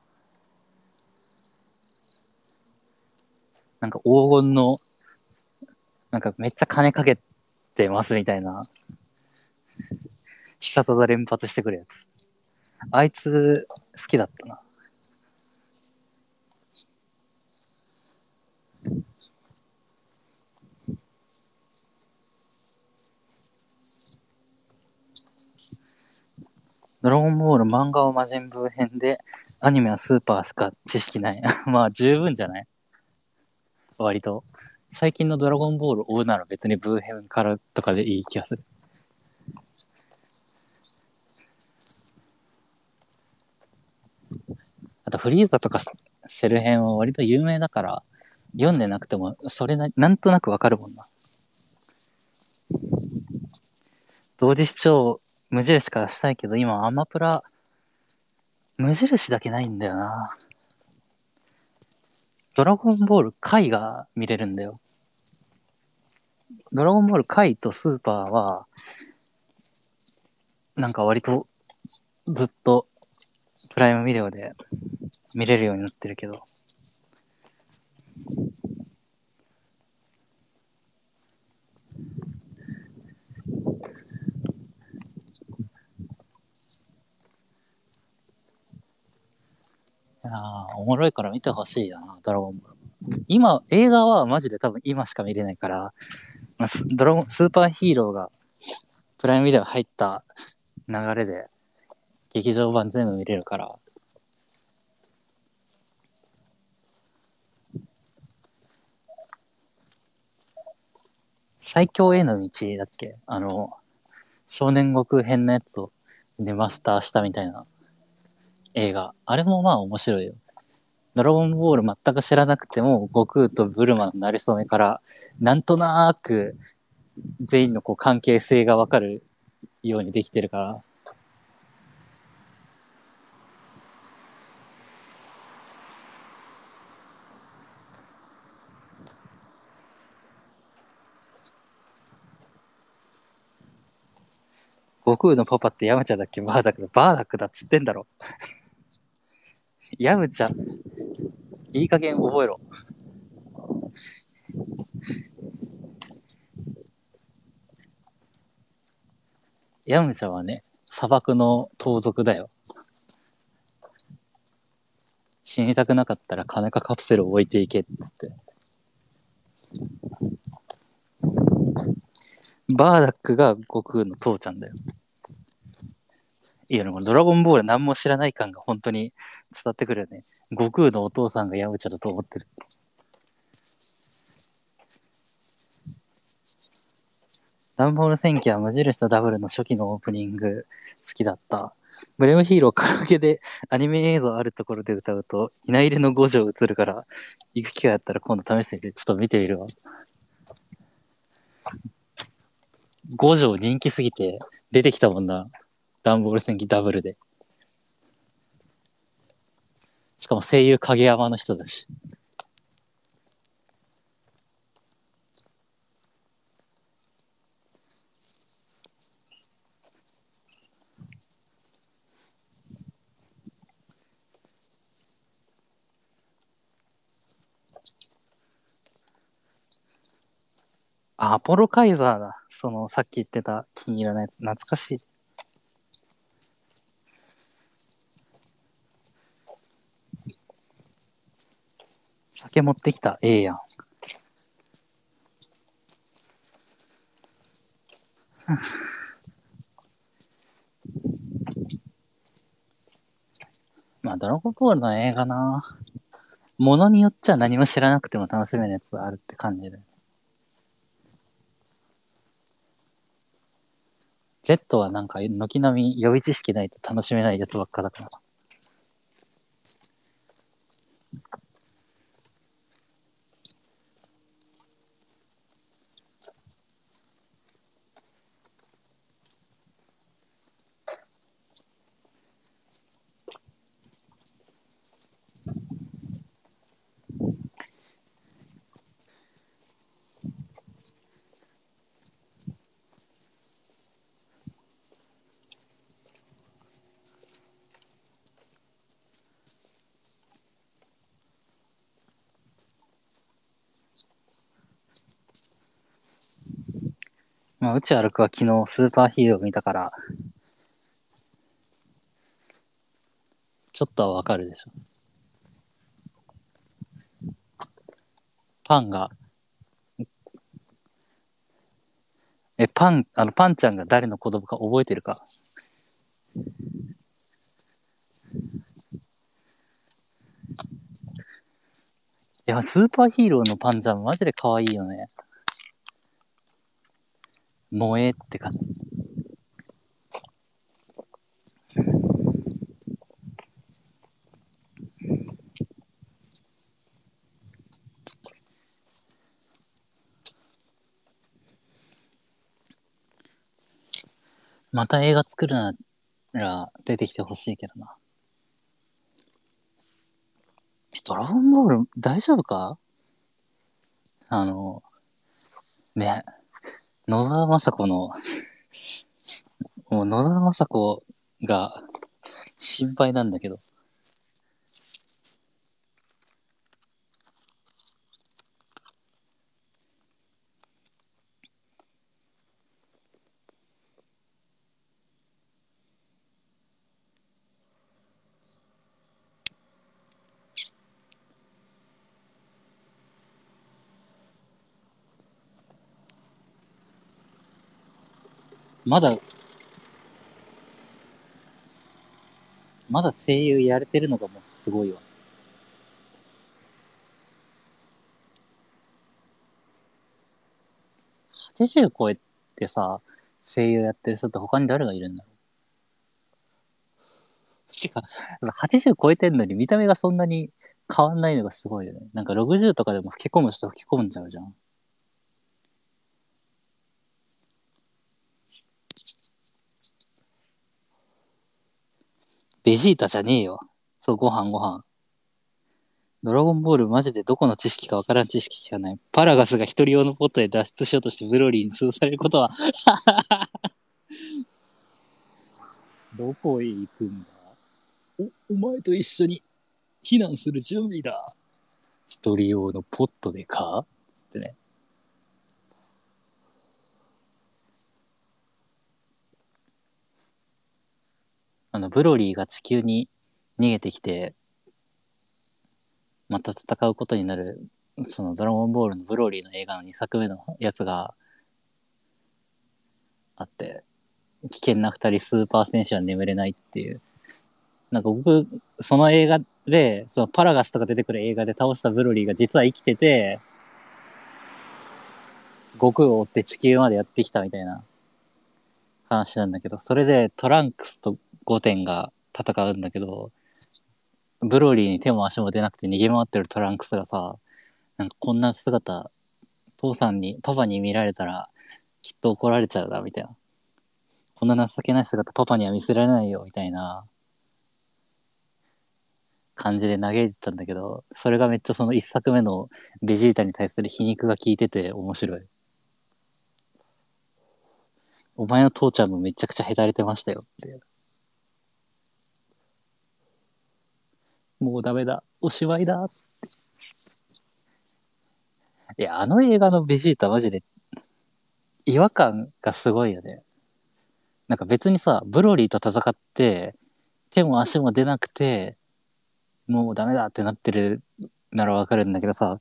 なんか黄金の、なんかめっちゃ金かけてますみたいな、必殺技連発してくるやつ。あいつ、好きだったな。ドラゴンボール漫画は魔人ブー編で、アニメはスーパーしか知識ない。まあ十分じゃない？割と。最近のドラゴンボール追うなら別にブー編からとかでいい気がする。あとフリーザとかセル編は割と有名だから、読んでなくても、それな、なんとなくわかるもんな。同時視聴、無印からしたいけど、今アマプラ、無印だけないんだよな。ドラゴンボール回が見れるんだよ。ドラゴンボール回とスーパーは、なんか割とずっとプライムビデオで見れるようになってるけど。いやー、おもろいから見てほしいよな、ドラゴンボール。今、映画はマジで多分今しか見れないから、まあ、スドラゴン、スーパーヒーローがプライムビデオ入った流れで劇場版全部見れるから、最強への道だっけ、あの、少年悟空編のやつをリマスターしたみたいな映画。あれもまあ面白いよ。ドラゴンボール全く知らなくても、悟空とブルマの馴れ初めから、なんとなく全員のこう関係性がわかるようにできてるから。悟空のパパってヤムチャだっけバーダックだ。バーダックだっつってんだろ。ヤムチャ、いい加減覚えろ。ヤムチャはね、砂漠の盗賊だよ。 死にたくなかったら金かカプセルを置いていけっつって。バーダックが悟空の父ちゃんだよ。いや、でもドラゴンボール何も知らない感が本当に伝わってくるよね。悟空のお父さんがヤムチャだと思ってる。ダンボール戦記は無印とダブルの初期のオープニング好きだった。ブレムヒーローカラオケでアニメ映像あるところで歌うと、いないりの五条映るから、行く機会あったら今度試してみて、ちょっと見てみるわ。五条人気すぎて出てきたもんな。ダンボール戦記ダブルで。しかも声優影山の人だし。あ、アポロカイザーだ。その、さっき言ってた気に入らないやつ。懐かしい。酒持ってきた。ええやん。まあ、ドラゴンボールの映画な。ものによっちゃ何も知らなくても楽しめるやつあるって感じで。Z はなんか、軒並み予備知識ないと楽しめないやつばっかだから。まあ、うち歩くは昨日スーパーヒーロー見たから、ちょっとはわかるでしょ。パンが、え、パン、あの、パンちゃんが誰の子供か覚えてるか？いや、スーパーヒーローのパンちゃんマジで可愛いよね。萌えって感じ。また映画作るなら出てきてほしいけどな。ドラゴンボール大丈夫か？あの、ね、野沢雅子の、もう野沢雅子が心配なんだけど。まだ、まだ声優やれてるのがもうすごいわ。はちじゅう超えてさ、声優やってる人って他に誰がいるんだろう。てか、はちじゅう超えてんのに見た目がそんなに変わんないのがすごいよね。なんかろくじゅうとかでも吹き込む人吹き込んじゃうじゃん。ベジータじゃねえよ。そう、ご飯ご飯。ドラゴンボールマジでどこの知識かわからん知識しかない。パラガスが一人用のポットで脱出しようとしてブロリーに通されることはどこへ行くんだ？お、お前と一緒に避難する準備だ。一人用のポットでかつってね。あの、ブロリーが地球に逃げてきて、 また戦うことになる、そのドラゴンボールのブロリーの映画のにさくめのやつがあって、危険な二人スーパー戦士は眠れないっていう。なんか僕、その映画で、そのパラガスとか出てくる映画で倒したブロリーが実は生きてて、悟空を追って地球までやってきたみたいな話なんだけど、それでトランクスとゴテンが戦うんだけど、ブロリーに手も足も出なくて逃げ回ってるトランクスがさ、なんかこんな姿、父さんに、パパに見られたらきっと怒られちゃうだ、みたいな。こんな情けない姿パパには見せられないよ、みたいな感じで嘆いてたんだけど、それがめっちゃその一作目のベジータに対する皮肉が効いてて面白い。お前の父ちゃんもめちゃくちゃへたれてましたよって。もうダメだ。おしまいだ。いや、あの映画のベジータマジで違和感がすごいよね。なんか別にさ、ブロリーと戦って、手も足も出なくて、もうダメだってなってるならわかるんだけどさ、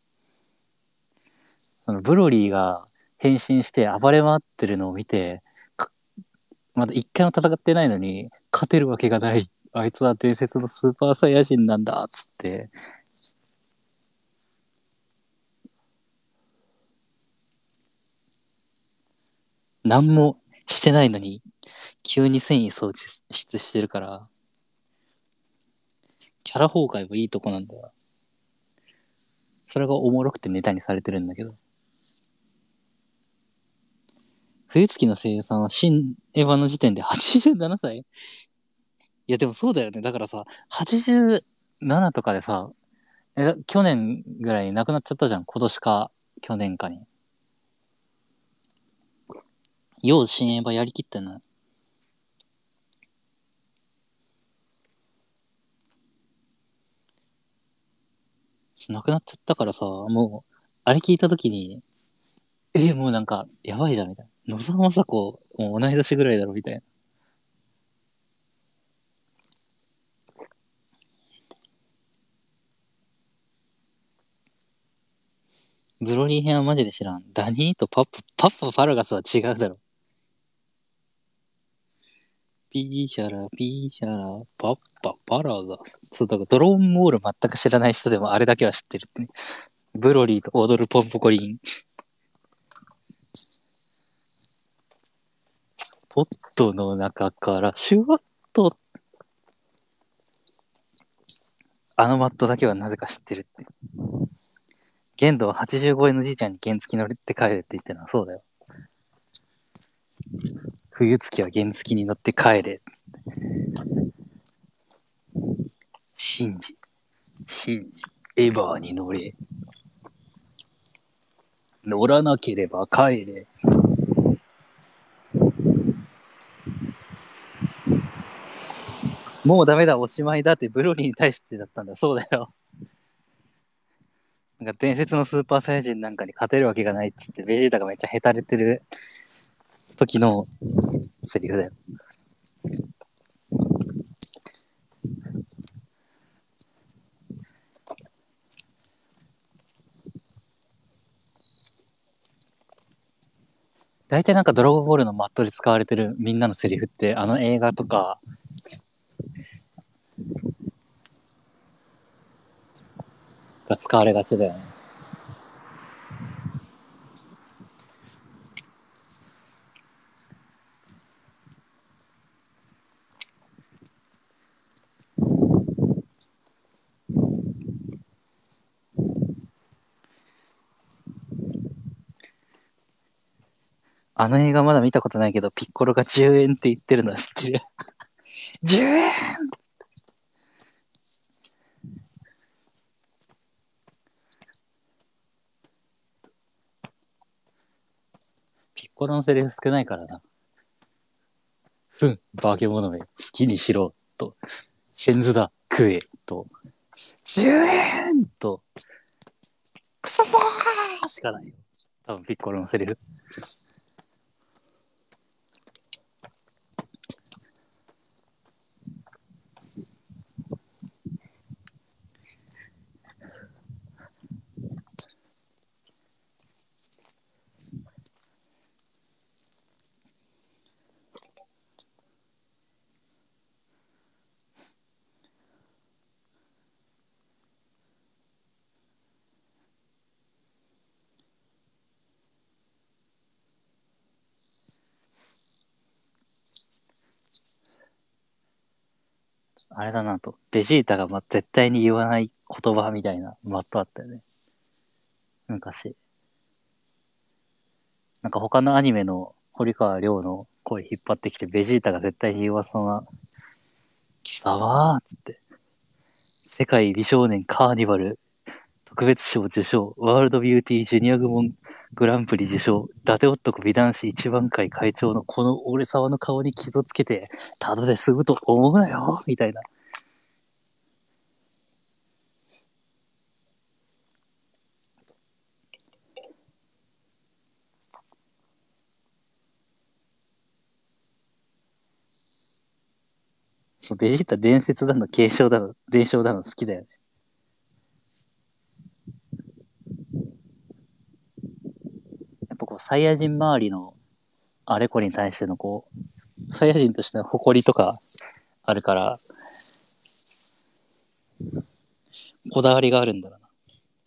そのブロリーが変身して暴れ回ってるのを見て、まだ一回も戦ってないのに、勝てるわけがない。あいつは伝説のスーパーサイヤ人なんだ、つって。何もしてないのに、急に戦意喪失してるから、キャラ崩壊もいいとこなんだよ。それがおもろくてネタにされてるんだけど。冬月の声優さんは新エヴァの時点ではちじゅうななさい。いやでもそうだよね。だからさ、はちじゅうななとかでさ、え、去年ぐらいに亡くなっちゃったじゃん。今年か、去年かに。よう新エヴァやりきったな。亡くなっちゃったからさ、もう、あれ聞いたときに、え、もうなんか、やばいじゃん、みたいな。野沢雅子、もう同い年ぐらいだろ、みたいな。ブロリー編はマジで知らん。ダニーとパッパ、パッパパラガスは違うだろ。ピーヒャラ、ピーヒャラ、パッパパラガス。そう、だからドローンモール全く知らない人でもあれだけは知ってるってね。ブロリーと踊るポンポコリン。ポットの中からシュワッと、あのマットだけはなぜか知ってるって。限度ははちじゅうごえんのじいちゃんに原付乗って帰れって言ってるのはそうだよ。冬月は原付に乗って帰れ。シンジ、シンジ、エヴァーに乗れ。乗らなければ帰れ。もうダメだ、おしまいだってブロリーに対してだったんだ。そうだよ。なんか伝説のスーパーサイヤ人なんかに勝てるわけがないっつって、ベジータがめっちゃヘタれてる時のセリフだよ。大体なんかドラゴンボールのマットで使われてるみんなのセリフって、あの映画とかが使われがちだよね。あの映画まだ見たことないけど、ピッコロがじゅうえんって言ってるのは知ってる。じゅうえんピッコロのセリフ少ないからな。ふん、化け物め、好きにしろ、と。先頭だ、食え、と。じゅうえんと、クソファーしかないよ。多分ピッコロのセリフ。 あれだなと。ベジータがま絶対に言わない言葉みたいなマットあったよね。昔。なんか他のアニメの堀川亮の声引っ張ってきて、ベジータが絶対に言わそうな、貴様ーっつって、世界美少年カーニバル特別賞受賞、ワールドビューティージュニア部門グランプリ受賞、伊達男美男子一番会会長のこの俺様の顔に傷つけて、ただで済むと思うなよみたいな。そう、ベジータ伝説だの、継承だの、伝承だの好きだよね。やっぱこう、サイヤ人周りのあれこれに対してのこう、サイヤ人としての誇りとかあるから、こだわりがあるんだろうな。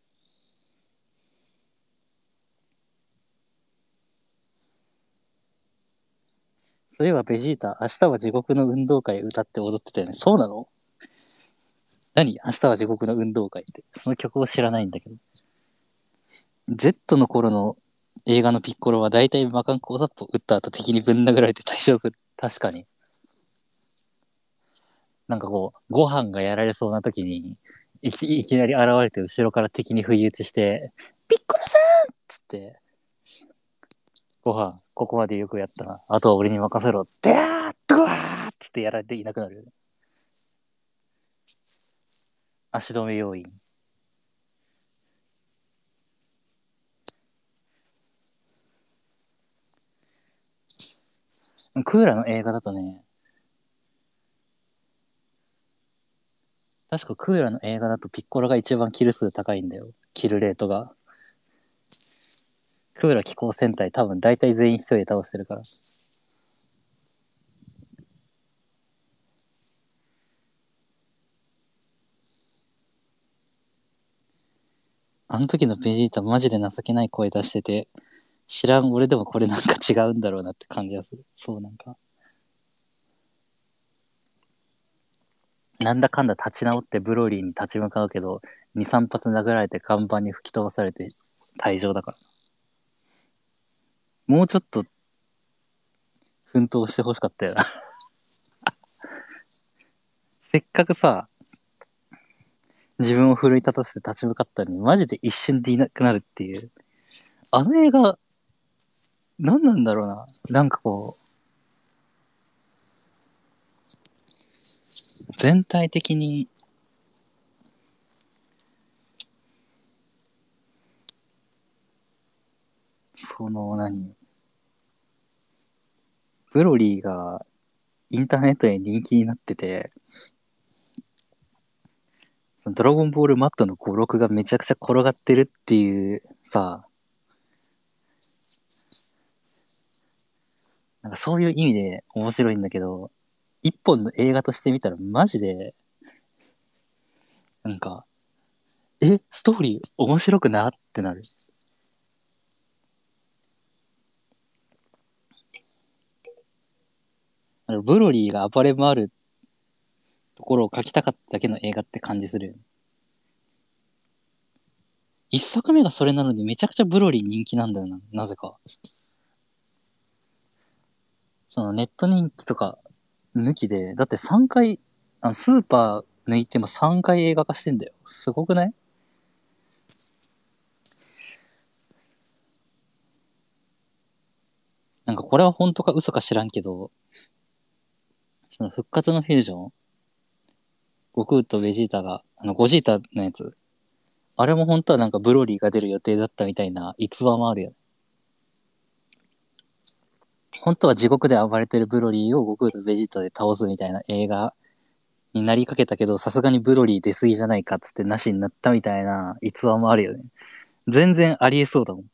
そういえばベジータ、明日は地獄の運動会歌って踊ってたよね。そうなの？何？明日は地獄の運動会って。その曲を知らないんだけど。Z の頃の映画のピッコロは大体魔漢コーザップを撃った後敵にぶん殴られて対処する。確かに。なんかこう、ご飯がやられそうな時に、いきいきなり現れて後ろから敵に不意打ちして、ピッコロさんっつって、ご飯、ここまでよくやったな。あとは俺に任せろ。でーっドワーっつってやられていなくなる。足止め要員。クーラの映画だとね、確かクーラの映画だとピッコロが一番キル数高いんだよ。キルレートが。クーラ機構戦隊多分大体全員一人で倒してるから。あの時のベジータマジで情けない声出してて、知らん俺でもこれなんか違うんだろうなって感じがする。そうなんか。なんだかんだ立ち直ってブロリーに立ち向かうけど、に、さん発殴られて看板に吹き飛ばされて退場だから。もうちょっと奮闘してほしかったよな。せっかくさ、自分を奮い立たせて立ち向かったのに、マジで一瞬でいなくなるっていう。あの映画、何なんだろうな。なんかこう、全体的に、その何、ブロリーがインターネットで人気になってて、そのドラゴンボールマットの語録がめちゃくちゃ転がってるっていうさ、なんかそういう意味で面白いんだけど、一本の映画として見たらマジで、なんか、え、ストーリー面白くなってなる。ブロリーが暴れ回るところを描きたかっただけの映画って感じするよね。一作目がそれなのにめちゃくちゃブロリー人気なんだよな、なぜか。そのネット人気とか抜きで、だってさんかい、あのスーパー抜いてもさんかい映画化してんだよ。すごくない？なんかこれは本当か嘘か知らんけど、その復活のフュージョン、悟空とベジータが、あの、ゴジータのやつ、あれも本当はなんかブロリーが出る予定だったみたいな逸話もあるよね。本当は地獄で暴れてるブロリーを悟空とベジータで倒すみたいな映画になりかけたけど、さすがにブロリー出過ぎじゃないかっつってなしになったみたいな逸話もあるよね。全然ありえそうだもん。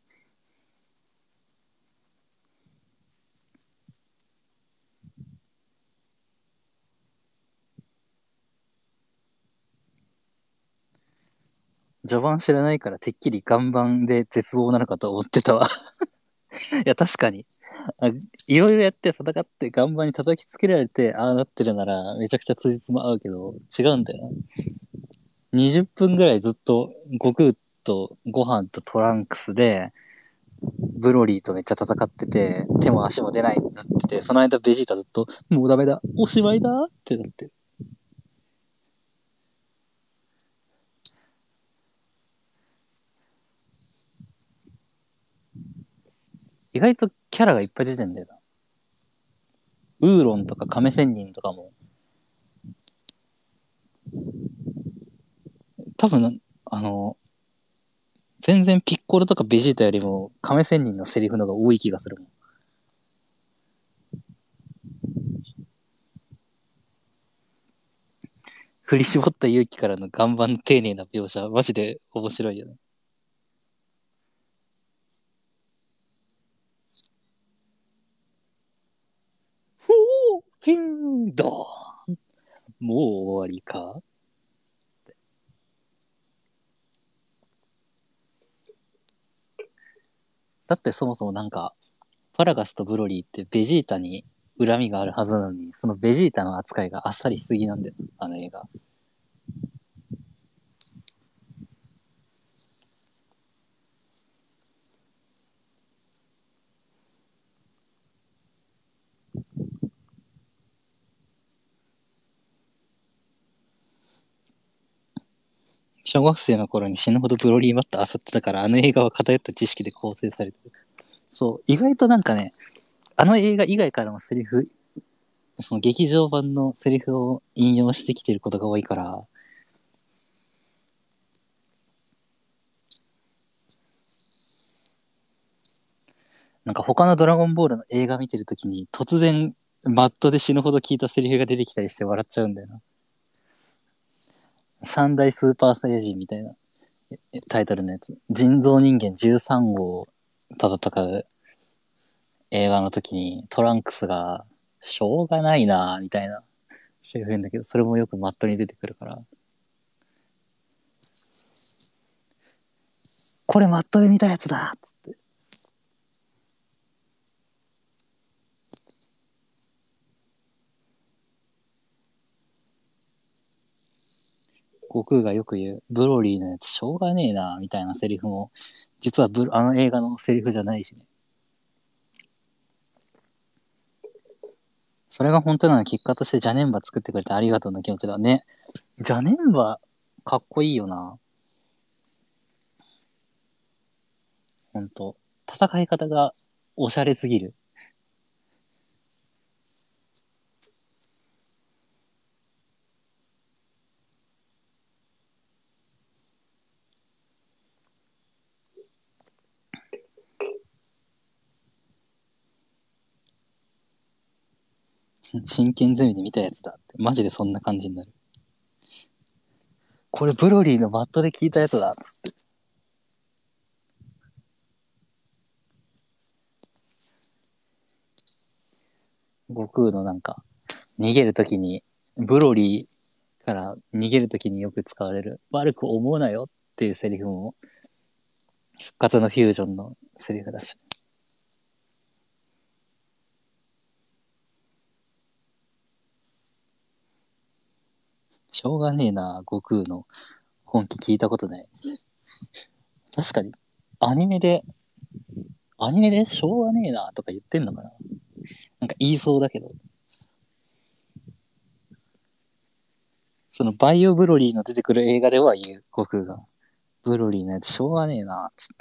序盤知らないからてっきり岩盤で絶望なのかと思ってたわ。 いや、確かに。あいろいろやって戦って岩盤に叩きつけられて、ああなってるならめちゃくちゃ辻褄合うけど、違うんだよな。にじゅっぷんぐらいずっと悟空とご飯とトランクスで、ブロリーとめっちゃ戦ってて、手も足も出ないってなってて、その間ベジータずっと、もうダメだ、おしまいだってなってる。意外とキャラがいっぱい出てんだよな。ウーロンとか亀仙人とかも、多分、あの、全然ピッコロとかベジータよりも亀仙人のセリフの方が多い気がするもん。振り絞った勇気からの岩盤の丁寧な描写、マジで面白いよね。ふおーフィンドーンもう終わりか。だってそもそもなんか、パラガスとブロリーってベジータに恨みがあるはずなのに、そのベジータの扱いがあっさりしすぎなんだよ、あの映画。小学生の頃に死ぬほどブロリーバッター漁ってたから、あの映画は偏った知識で構成されてる。そう、意外となんかね、あの映画以外からもセリフ、その劇場版のセリフを引用してきてることが多いから、なんか他のドラゴンボールの映画見てるときに突然マットで死ぬほど聞いたセリフが出てきたりして笑っちゃうんだよな。三大スーパーサイヤ人みたいなタイトルのやつ。人造人間じゅうさん号と戦う映画の時にトランクスがしょうがないなみたいなセリフ言うんだけど、それもよくマットに出てくるから、これマットで見たやつだっつって。悟空がよく言うブロリーのやつしょうがねえなみたいなセリフも実はブあの映画のセリフじゃないしね。それが本当なら結果としてジャネンバ作ってくれてありがとうの気持ちだね。ジャネンバかっこいいよな。ほんと。戦い方がおしゃれすぎる。真剣ゼミで見たやつだって。マジでそんな感じになる。これブロリーのマットで聞いたやつだっつって。悟空のなんか、逃げるときに、ブロリーから逃げるときによく使われる、悪く思うなよっていうセリフも、復活のフュージョンのセリフだし。しょうがねえな、悟空の本気聞いたことない。確かに、アニメで、アニメでしょうがねえなとか言ってんのかな。なんか言いそうだけど、そのバイオブロリーの出てくる映画では言う、悟空が。ブロリーのやつしょうがねえな、つって。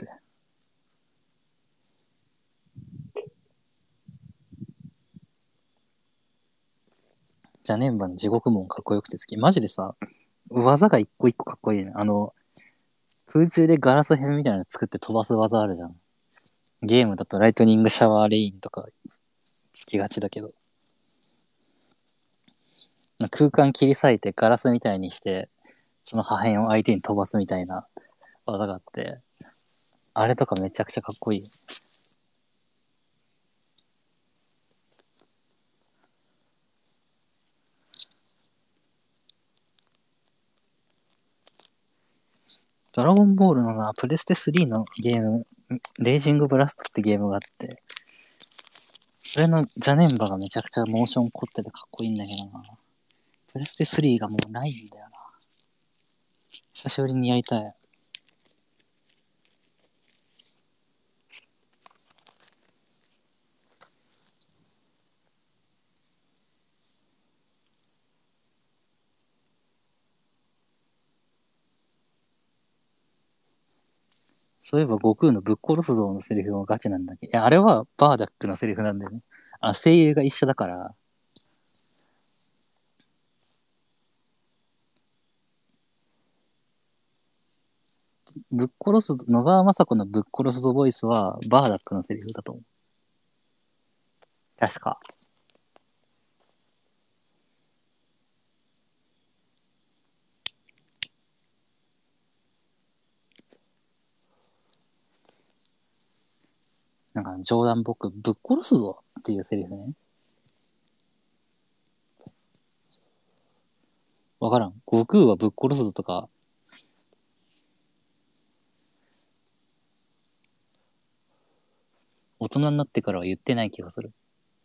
ジャネンバの地獄門かっこよくて好き。マジでさ、技が一個一個かっこいいね。あの、空中でガラス片みたいなの作って飛ばす技あるじゃん。ゲームだとライトニングシャワーレインとかつきがちだけど、空間切り裂いてガラスみたいにして、その破片を相手に飛ばすみたいな技があって、あれとかめちゃくちゃかっこいい。 ドラゴンボールのな、プレステスリーのゲーム、レイジングブラストってゲームがあって、それのジャネンバがめちゃくちゃモーション凝っててかっこいいんだけどな。プレステスリーがもうないんだよな。久しぶりにやりたい。そういえば悟空のぶっ殺すぞのセリフもガチなんだけど、いや、あれはバーダックのセリフなんだよね。あ、声優が一緒だから、ぶっ殺す、野沢雅子のぶっ殺すぞボイスはバーダックのセリフだと思う。確か。なんか冗談僕ぶっ殺すぞっていうセリフね。わからん。悟空はぶっ殺すぞとか、大人になってからは言ってない気がする。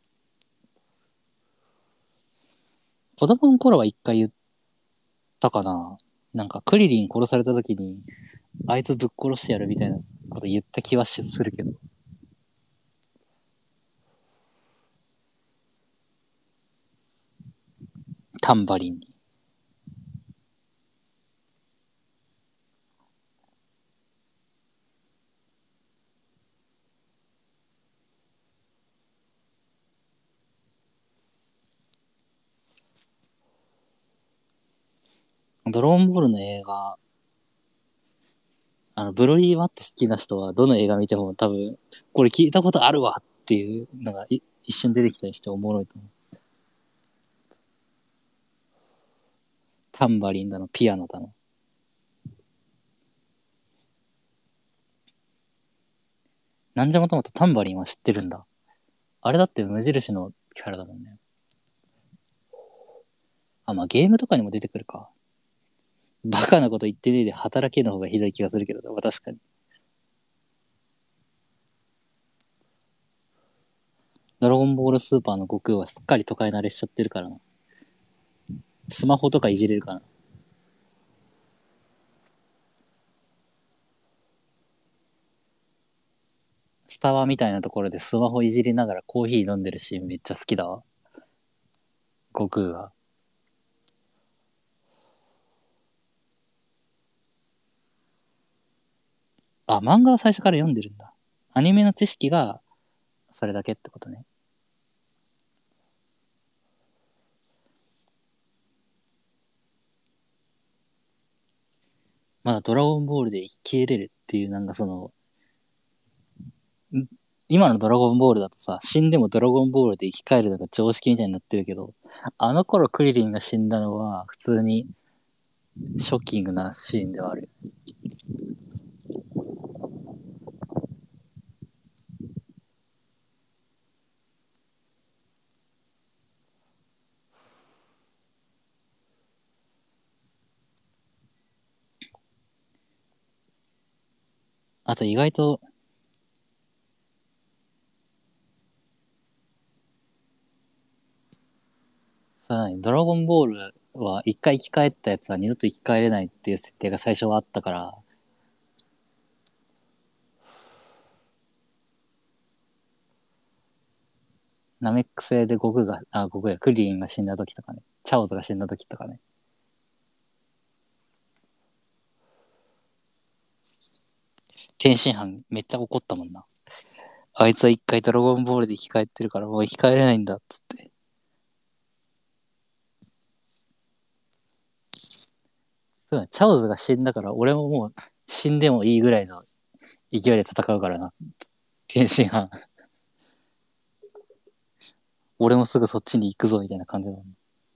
子供の頃は一回言ったかな。なんかクリリン殺された時に、あいつぶっ殺してやるみたいなこと言った気はするけど。タンバリンに。ドラゴンボールの映画、あの、ブロリー・ワット好きな人はどの映画見ても多分、これ聞いたことあるわっていうのが一瞬出てきたりしておもろいと思う。タンバリンだの、ピアノだの。なんじゃもともとタンバリンは知ってるんだ。あれだって無印のキャラだもんね。あ、まあゲームとかにも出てくるか。バカなこと言ってねえで働けの方がひどい気がするけど、確かに。ドラゴンボールスーパーの悟空はすっかり都会慣れしちゃってるからな。スマホとかいじれるからな。スタバみたいなところでスマホいじりながらコーヒー飲んでるシーンめっちゃ好きだわ。悟空は。あ、漫画は最初から読んでるんだ。アニメの知識がそれだけってことね。まだドラゴンボールで生きれるっていうなんかその、今のドラゴンボールだとさ、死んでもドラゴンボールで生き返るのが常識みたいになってるけど、あの頃クリリンが死んだのは普通にショッキングなシーンではある。あと意外と、さらにドラゴンボールは一回生き返ったやつは二度と生き返れないっていう設定が最初はあったから、ナメック星で悟空が、あ、悟空やクリリンが死んだ時とかね、チャオズが死んだ時とかね、天津飯めっちゃ怒ったもんな。あいつは一回ドラゴンボールで生き返ってるからもう生き返れないんだっつって。そうだね、チャオズが死んだから俺ももう死んでもいいぐらいの勢いで戦うからな。天津飯。俺もすぐそっちに行くぞみたいな感じだもん。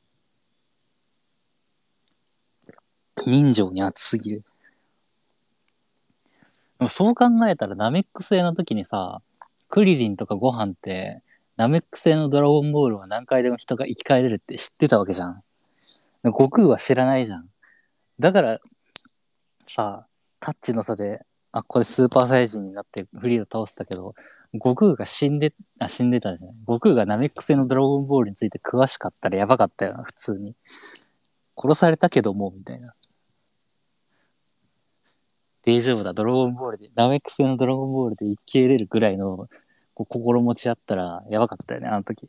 人情に熱すぎる。でもそう考えたらナメック星の時にさ、クリリンとかご飯って、ナメック星のドラゴンボールは何回でも人が生き返れるって知ってたわけじゃん。悟空は知らないじゃん。だからさ、 タッチの差で、あ、これスーパーサイヤ人になってフリード倒せたけど、悟空が死んで、あ、死んでたじゃない。悟空がナメック星のドラゴンボールについて詳しかったらやばかったよな、普通に。殺されたけども、みたいな。大丈夫だ、ドラゴンボールで、ナメック星のドラゴンボールで生きれるぐらいのこう心持ちあったらやばかったよね、あの時。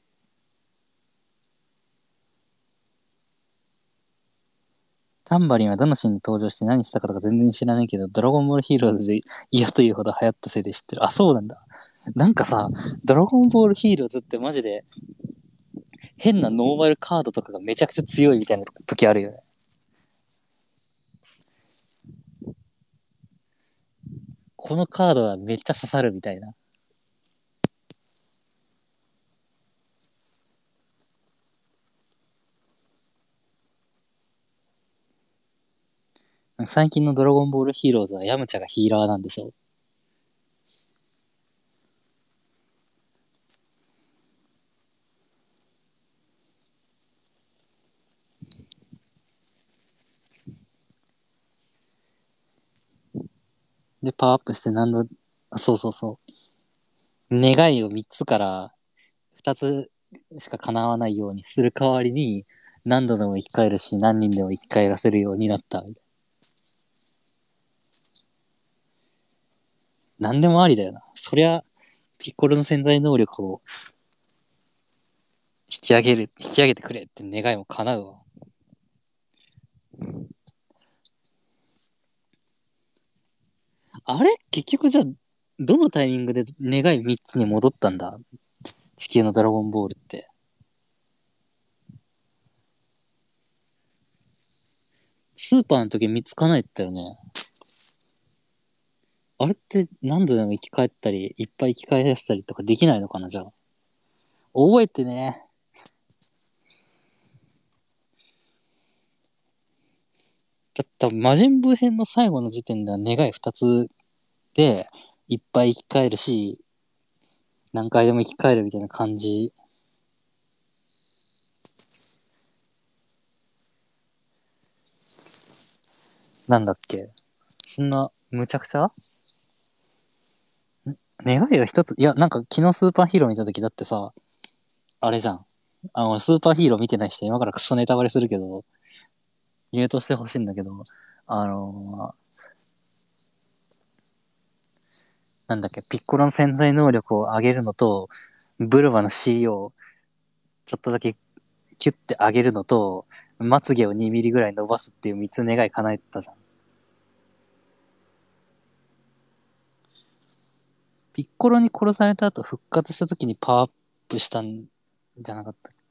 タンバリンはどのシーンに登場して何したかとか全然知らないけど、ドラゴンボールヒーローズで嫌というほど流行ったせいで知ってる。あ、そうなんだ。なんかさ、ドラゴンボールヒーローズってマジで変なノーマルカードとかがめちゃくちゃ強いみたいな時あるよね。このカードはめっちゃ刺さるみたいな。最近のドラゴンボールヒーローズはヤムチャがヒーラーなんでしょ。で、パワーアップして何度、あ、そうそうそう。願いをみっつからふたつしか叶わないようにする代わりに、何度でも生き返るし、何人でも生き返らせるようになった。何でもありだよな。そりゃ、ピッコロの潜在能力を引き上げる、引き上げてくれって願いも叶うわ。あれ結局じゃあ、どのタイミングで願いみっつに戻ったんだ、地球のドラゴンボールって。スーパーの時みっつ叶えたよね。あれって何度でも生き返ったり、いっぱい生き返らせたりとかできないのかな、じゃあ。覚えてね。だったら魔人ブー編の最後の時点では願いふたつでいっぱい生き返るし、何回でも生き返るみたいな感じ。なんだっけ、そんな、むちゃくちゃ願いが一つ、いや、なんか昨日スーパーヒーロー見た時だってさ、あれじゃん。あの、スーパーヒーロー見てない人、今からクソネタバレするけど、ミュートしてほしいんだけど、あのー、なんだっけ、ピッコロの潜在能力を上げるのと、ブルマの シー をちょっとだけキュッて上げるのと、まつげをにミリぐらい伸ばすっていうみっつ願い叶えてたじゃん。ピッコロに殺された後復活した時にパワーアップしたんじゃなかったっ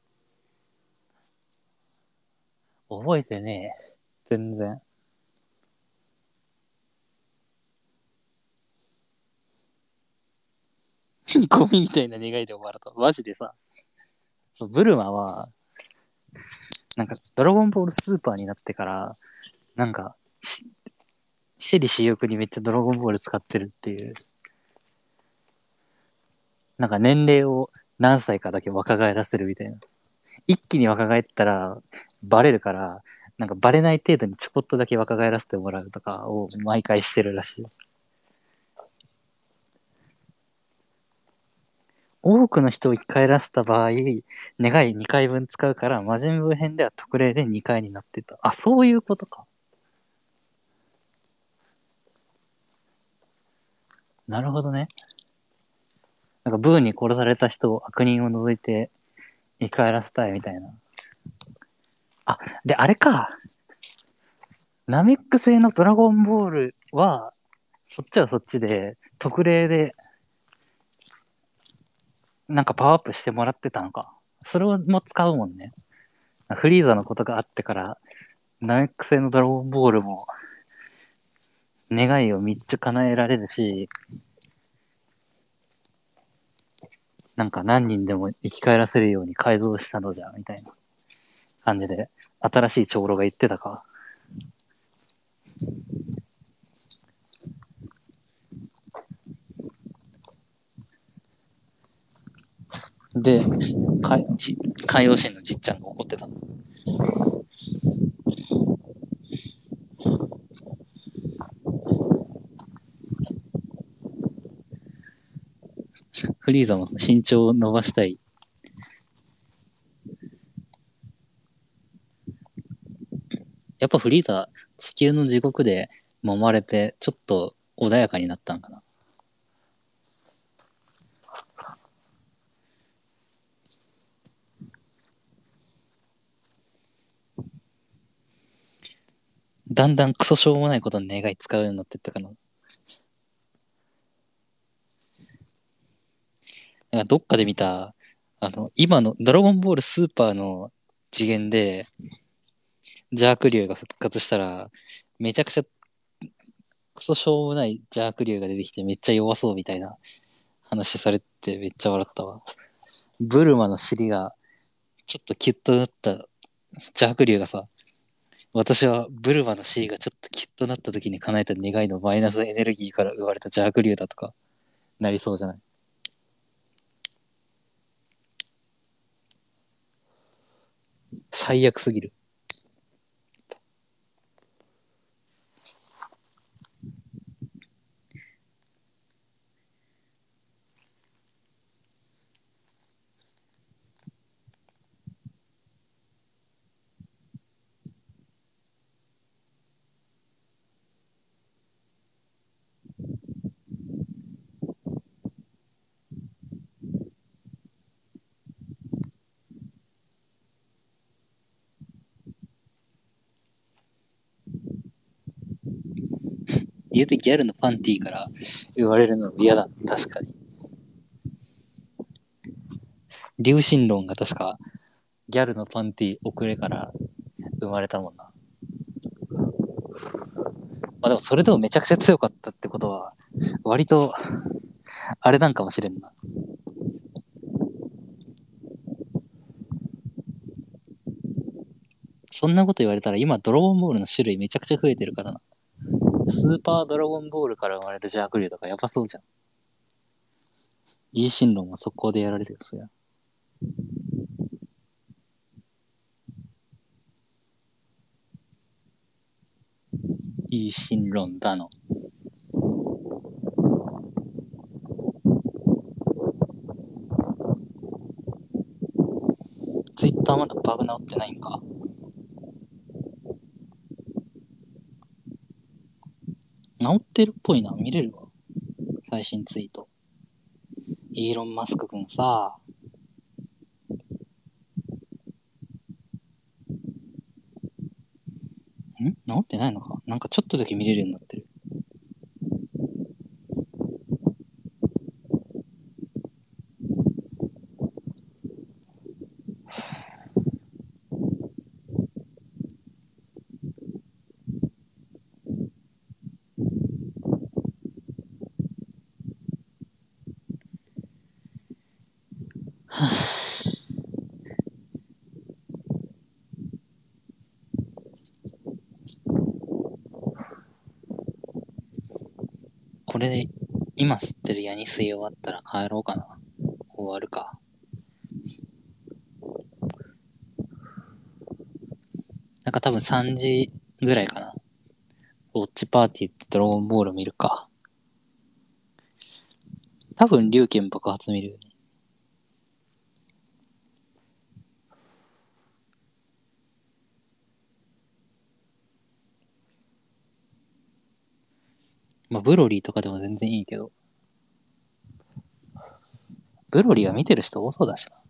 け。覚えてねえ。全然。ゴミみたいな願いで終わると。マジでさ。そう、ブルマは、なんか、ドラゴンボールスーパーになってから、なんか、私利私欲にめっちゃドラゴンボール使ってるっていう。なんか年齢を何歳かだけ若返らせるみたいな。一気に若返ったらバレるから、なんかバレない程度にちょこっとだけ若返らせてもらうとかを毎回してるらしい。多くの人を生き返らせた場合、願いにかいぶん使うから、魔人ブー編では特例でにかいになってた。あ、そういうことか。なるほどね。なんかブーに殺された人を、悪人を除いて生き返らせたいみたいな。あ、で、あれか。ナメック星のドラゴンボールは、そっちはそっちで、特例で、なんかパワーアップしてもらってたのか。それも使うもんね。フリーザのことがあってから、ナメック星のドラゴンボールも、願いをみっつ叶えられるし、なんか何人でも生き返らせるように改造したのじゃ、みたいな感じで、新しい長老が言ってたか。で、海洋神のじっちゃんが怒ってたの。 フリーザも身長を伸ばしたい。やっぱフリーザ、地球の地獄で揉まれて、ちょっと穏やかになったんかな。だんだんクソしょうもないことに願い使うようになってったかな。なんかどっかで見た、あの、今のドラゴンボールスーパーの次元で、ジャーク竜が復活したら、めちゃくちゃクソしょうもないジャーク竜が出てきてめっちゃ弱そうみたいな話されてめっちゃ笑ったわ。ブルマの尻がちょっとキュッとなったジャーク竜がさ、私はブルマの尻がちょっとキュッとなった時に叶えた願いのマイナスエネルギーから生まれたジャーク竜だとかなりそうじゃない？最悪すぎる。言うてギャルのパンティーから生まれるの嫌だ。確かに。龍神論が確かギャルのパンティー遅れから生まれたもんな。まあでもそれでもめちゃくちゃ強かったってことは、割と、あれなんかもしれんな。そんなこと言われたら今ドラゴンボールの種類めちゃくちゃ増えてるからな。スーパードラゴンボールから生まれるジャーク竜とかやばそうじゃん。イーシン論は速攻でやられるよ、そりゃ。イーシン論だの。ツイッターまだバグ直ってないんか。直ってるっぽいな。見れるわ。最新ツイート。イーロン・マスクくんさ、ん直ってないのかなんかちょっとだけ見れるようになってる。これで今吸ってるヤニ吸い終わったら帰ろうかな。終わるか。なんか多分さんじぐらいかな。ウォッチパーティーってドラゴンボール見るか。多分龍拳爆発見るよね。まあブロリーとかでも全然いいけど。ブロリーは見てる人多そうだしな。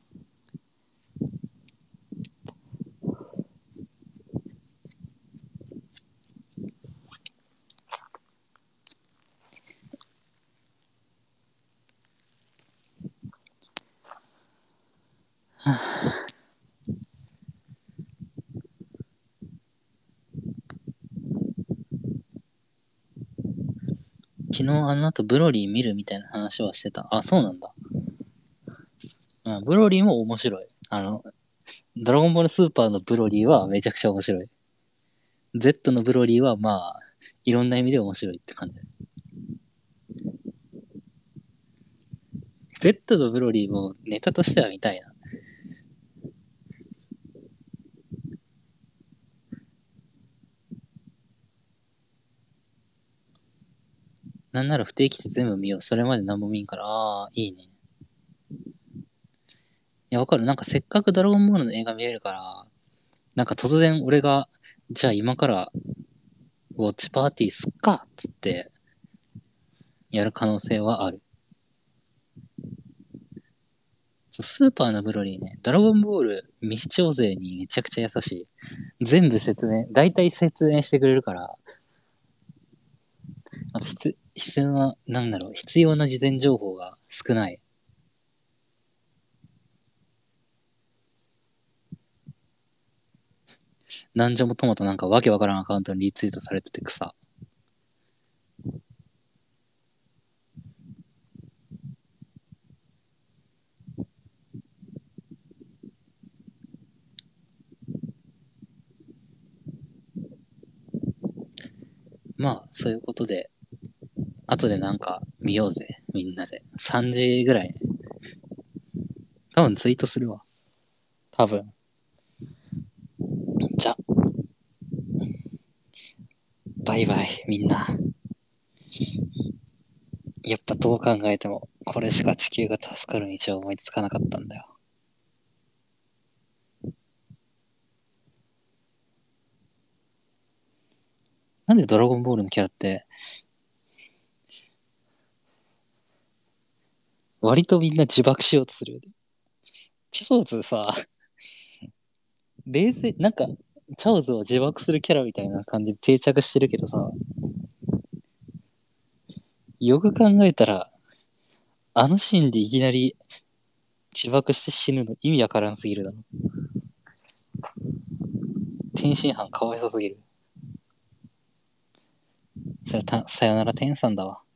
昨日あの後ブロリー見るみたいな話はしてた。あ、そうなんだ。うん、ブロリーも面白い。あの、ドラゴンボールスーパーのブロリーはめちゃくちゃ面白い。Z のブロリーはまあ、いろんな意味で面白いって感じ。Z のブロリーもネタとしては見たいな。なんなら不定期で全部見よう。それまで何も見んから、ああ、いいね。 や、わかる。なんかせっかくドラゴンボールの映画見れるから、なんか突然俺が、じゃあ今からウォッチパーティーすっかっつって、やる可能性はある。スーパーのブロリーね、ドラゴンボール未視聴勢にめちゃくちゃ優しい。全部説明、大体説明してくれるから、あと必必要な、なんだろう、必要な事前情報が少ない。なんじゃもともとなんかわけわからんアカウントにリツイートされてて草。まあ、そういうことで、後でなんか見ようぜ、みんなで。さんじぐらいね。多分ツイートするわ。多分。じゃ、バイバイ、みんな。やっぱどう考えても、これしか地球が助かる道は思いつかなかったんだよ。なんでドラゴンボールのキャラって、割とみんな自爆しようとするよね。チャオズさ、冷静、なんか、チャオズを自爆するキャラみたいな感じで定着してるけどさ、よく考えたら、あのシーンでいきなり自爆して死ぬの意味わからんすぎるだろ。天津飯かわいそすぎる。それた、さよなら天さんだわ。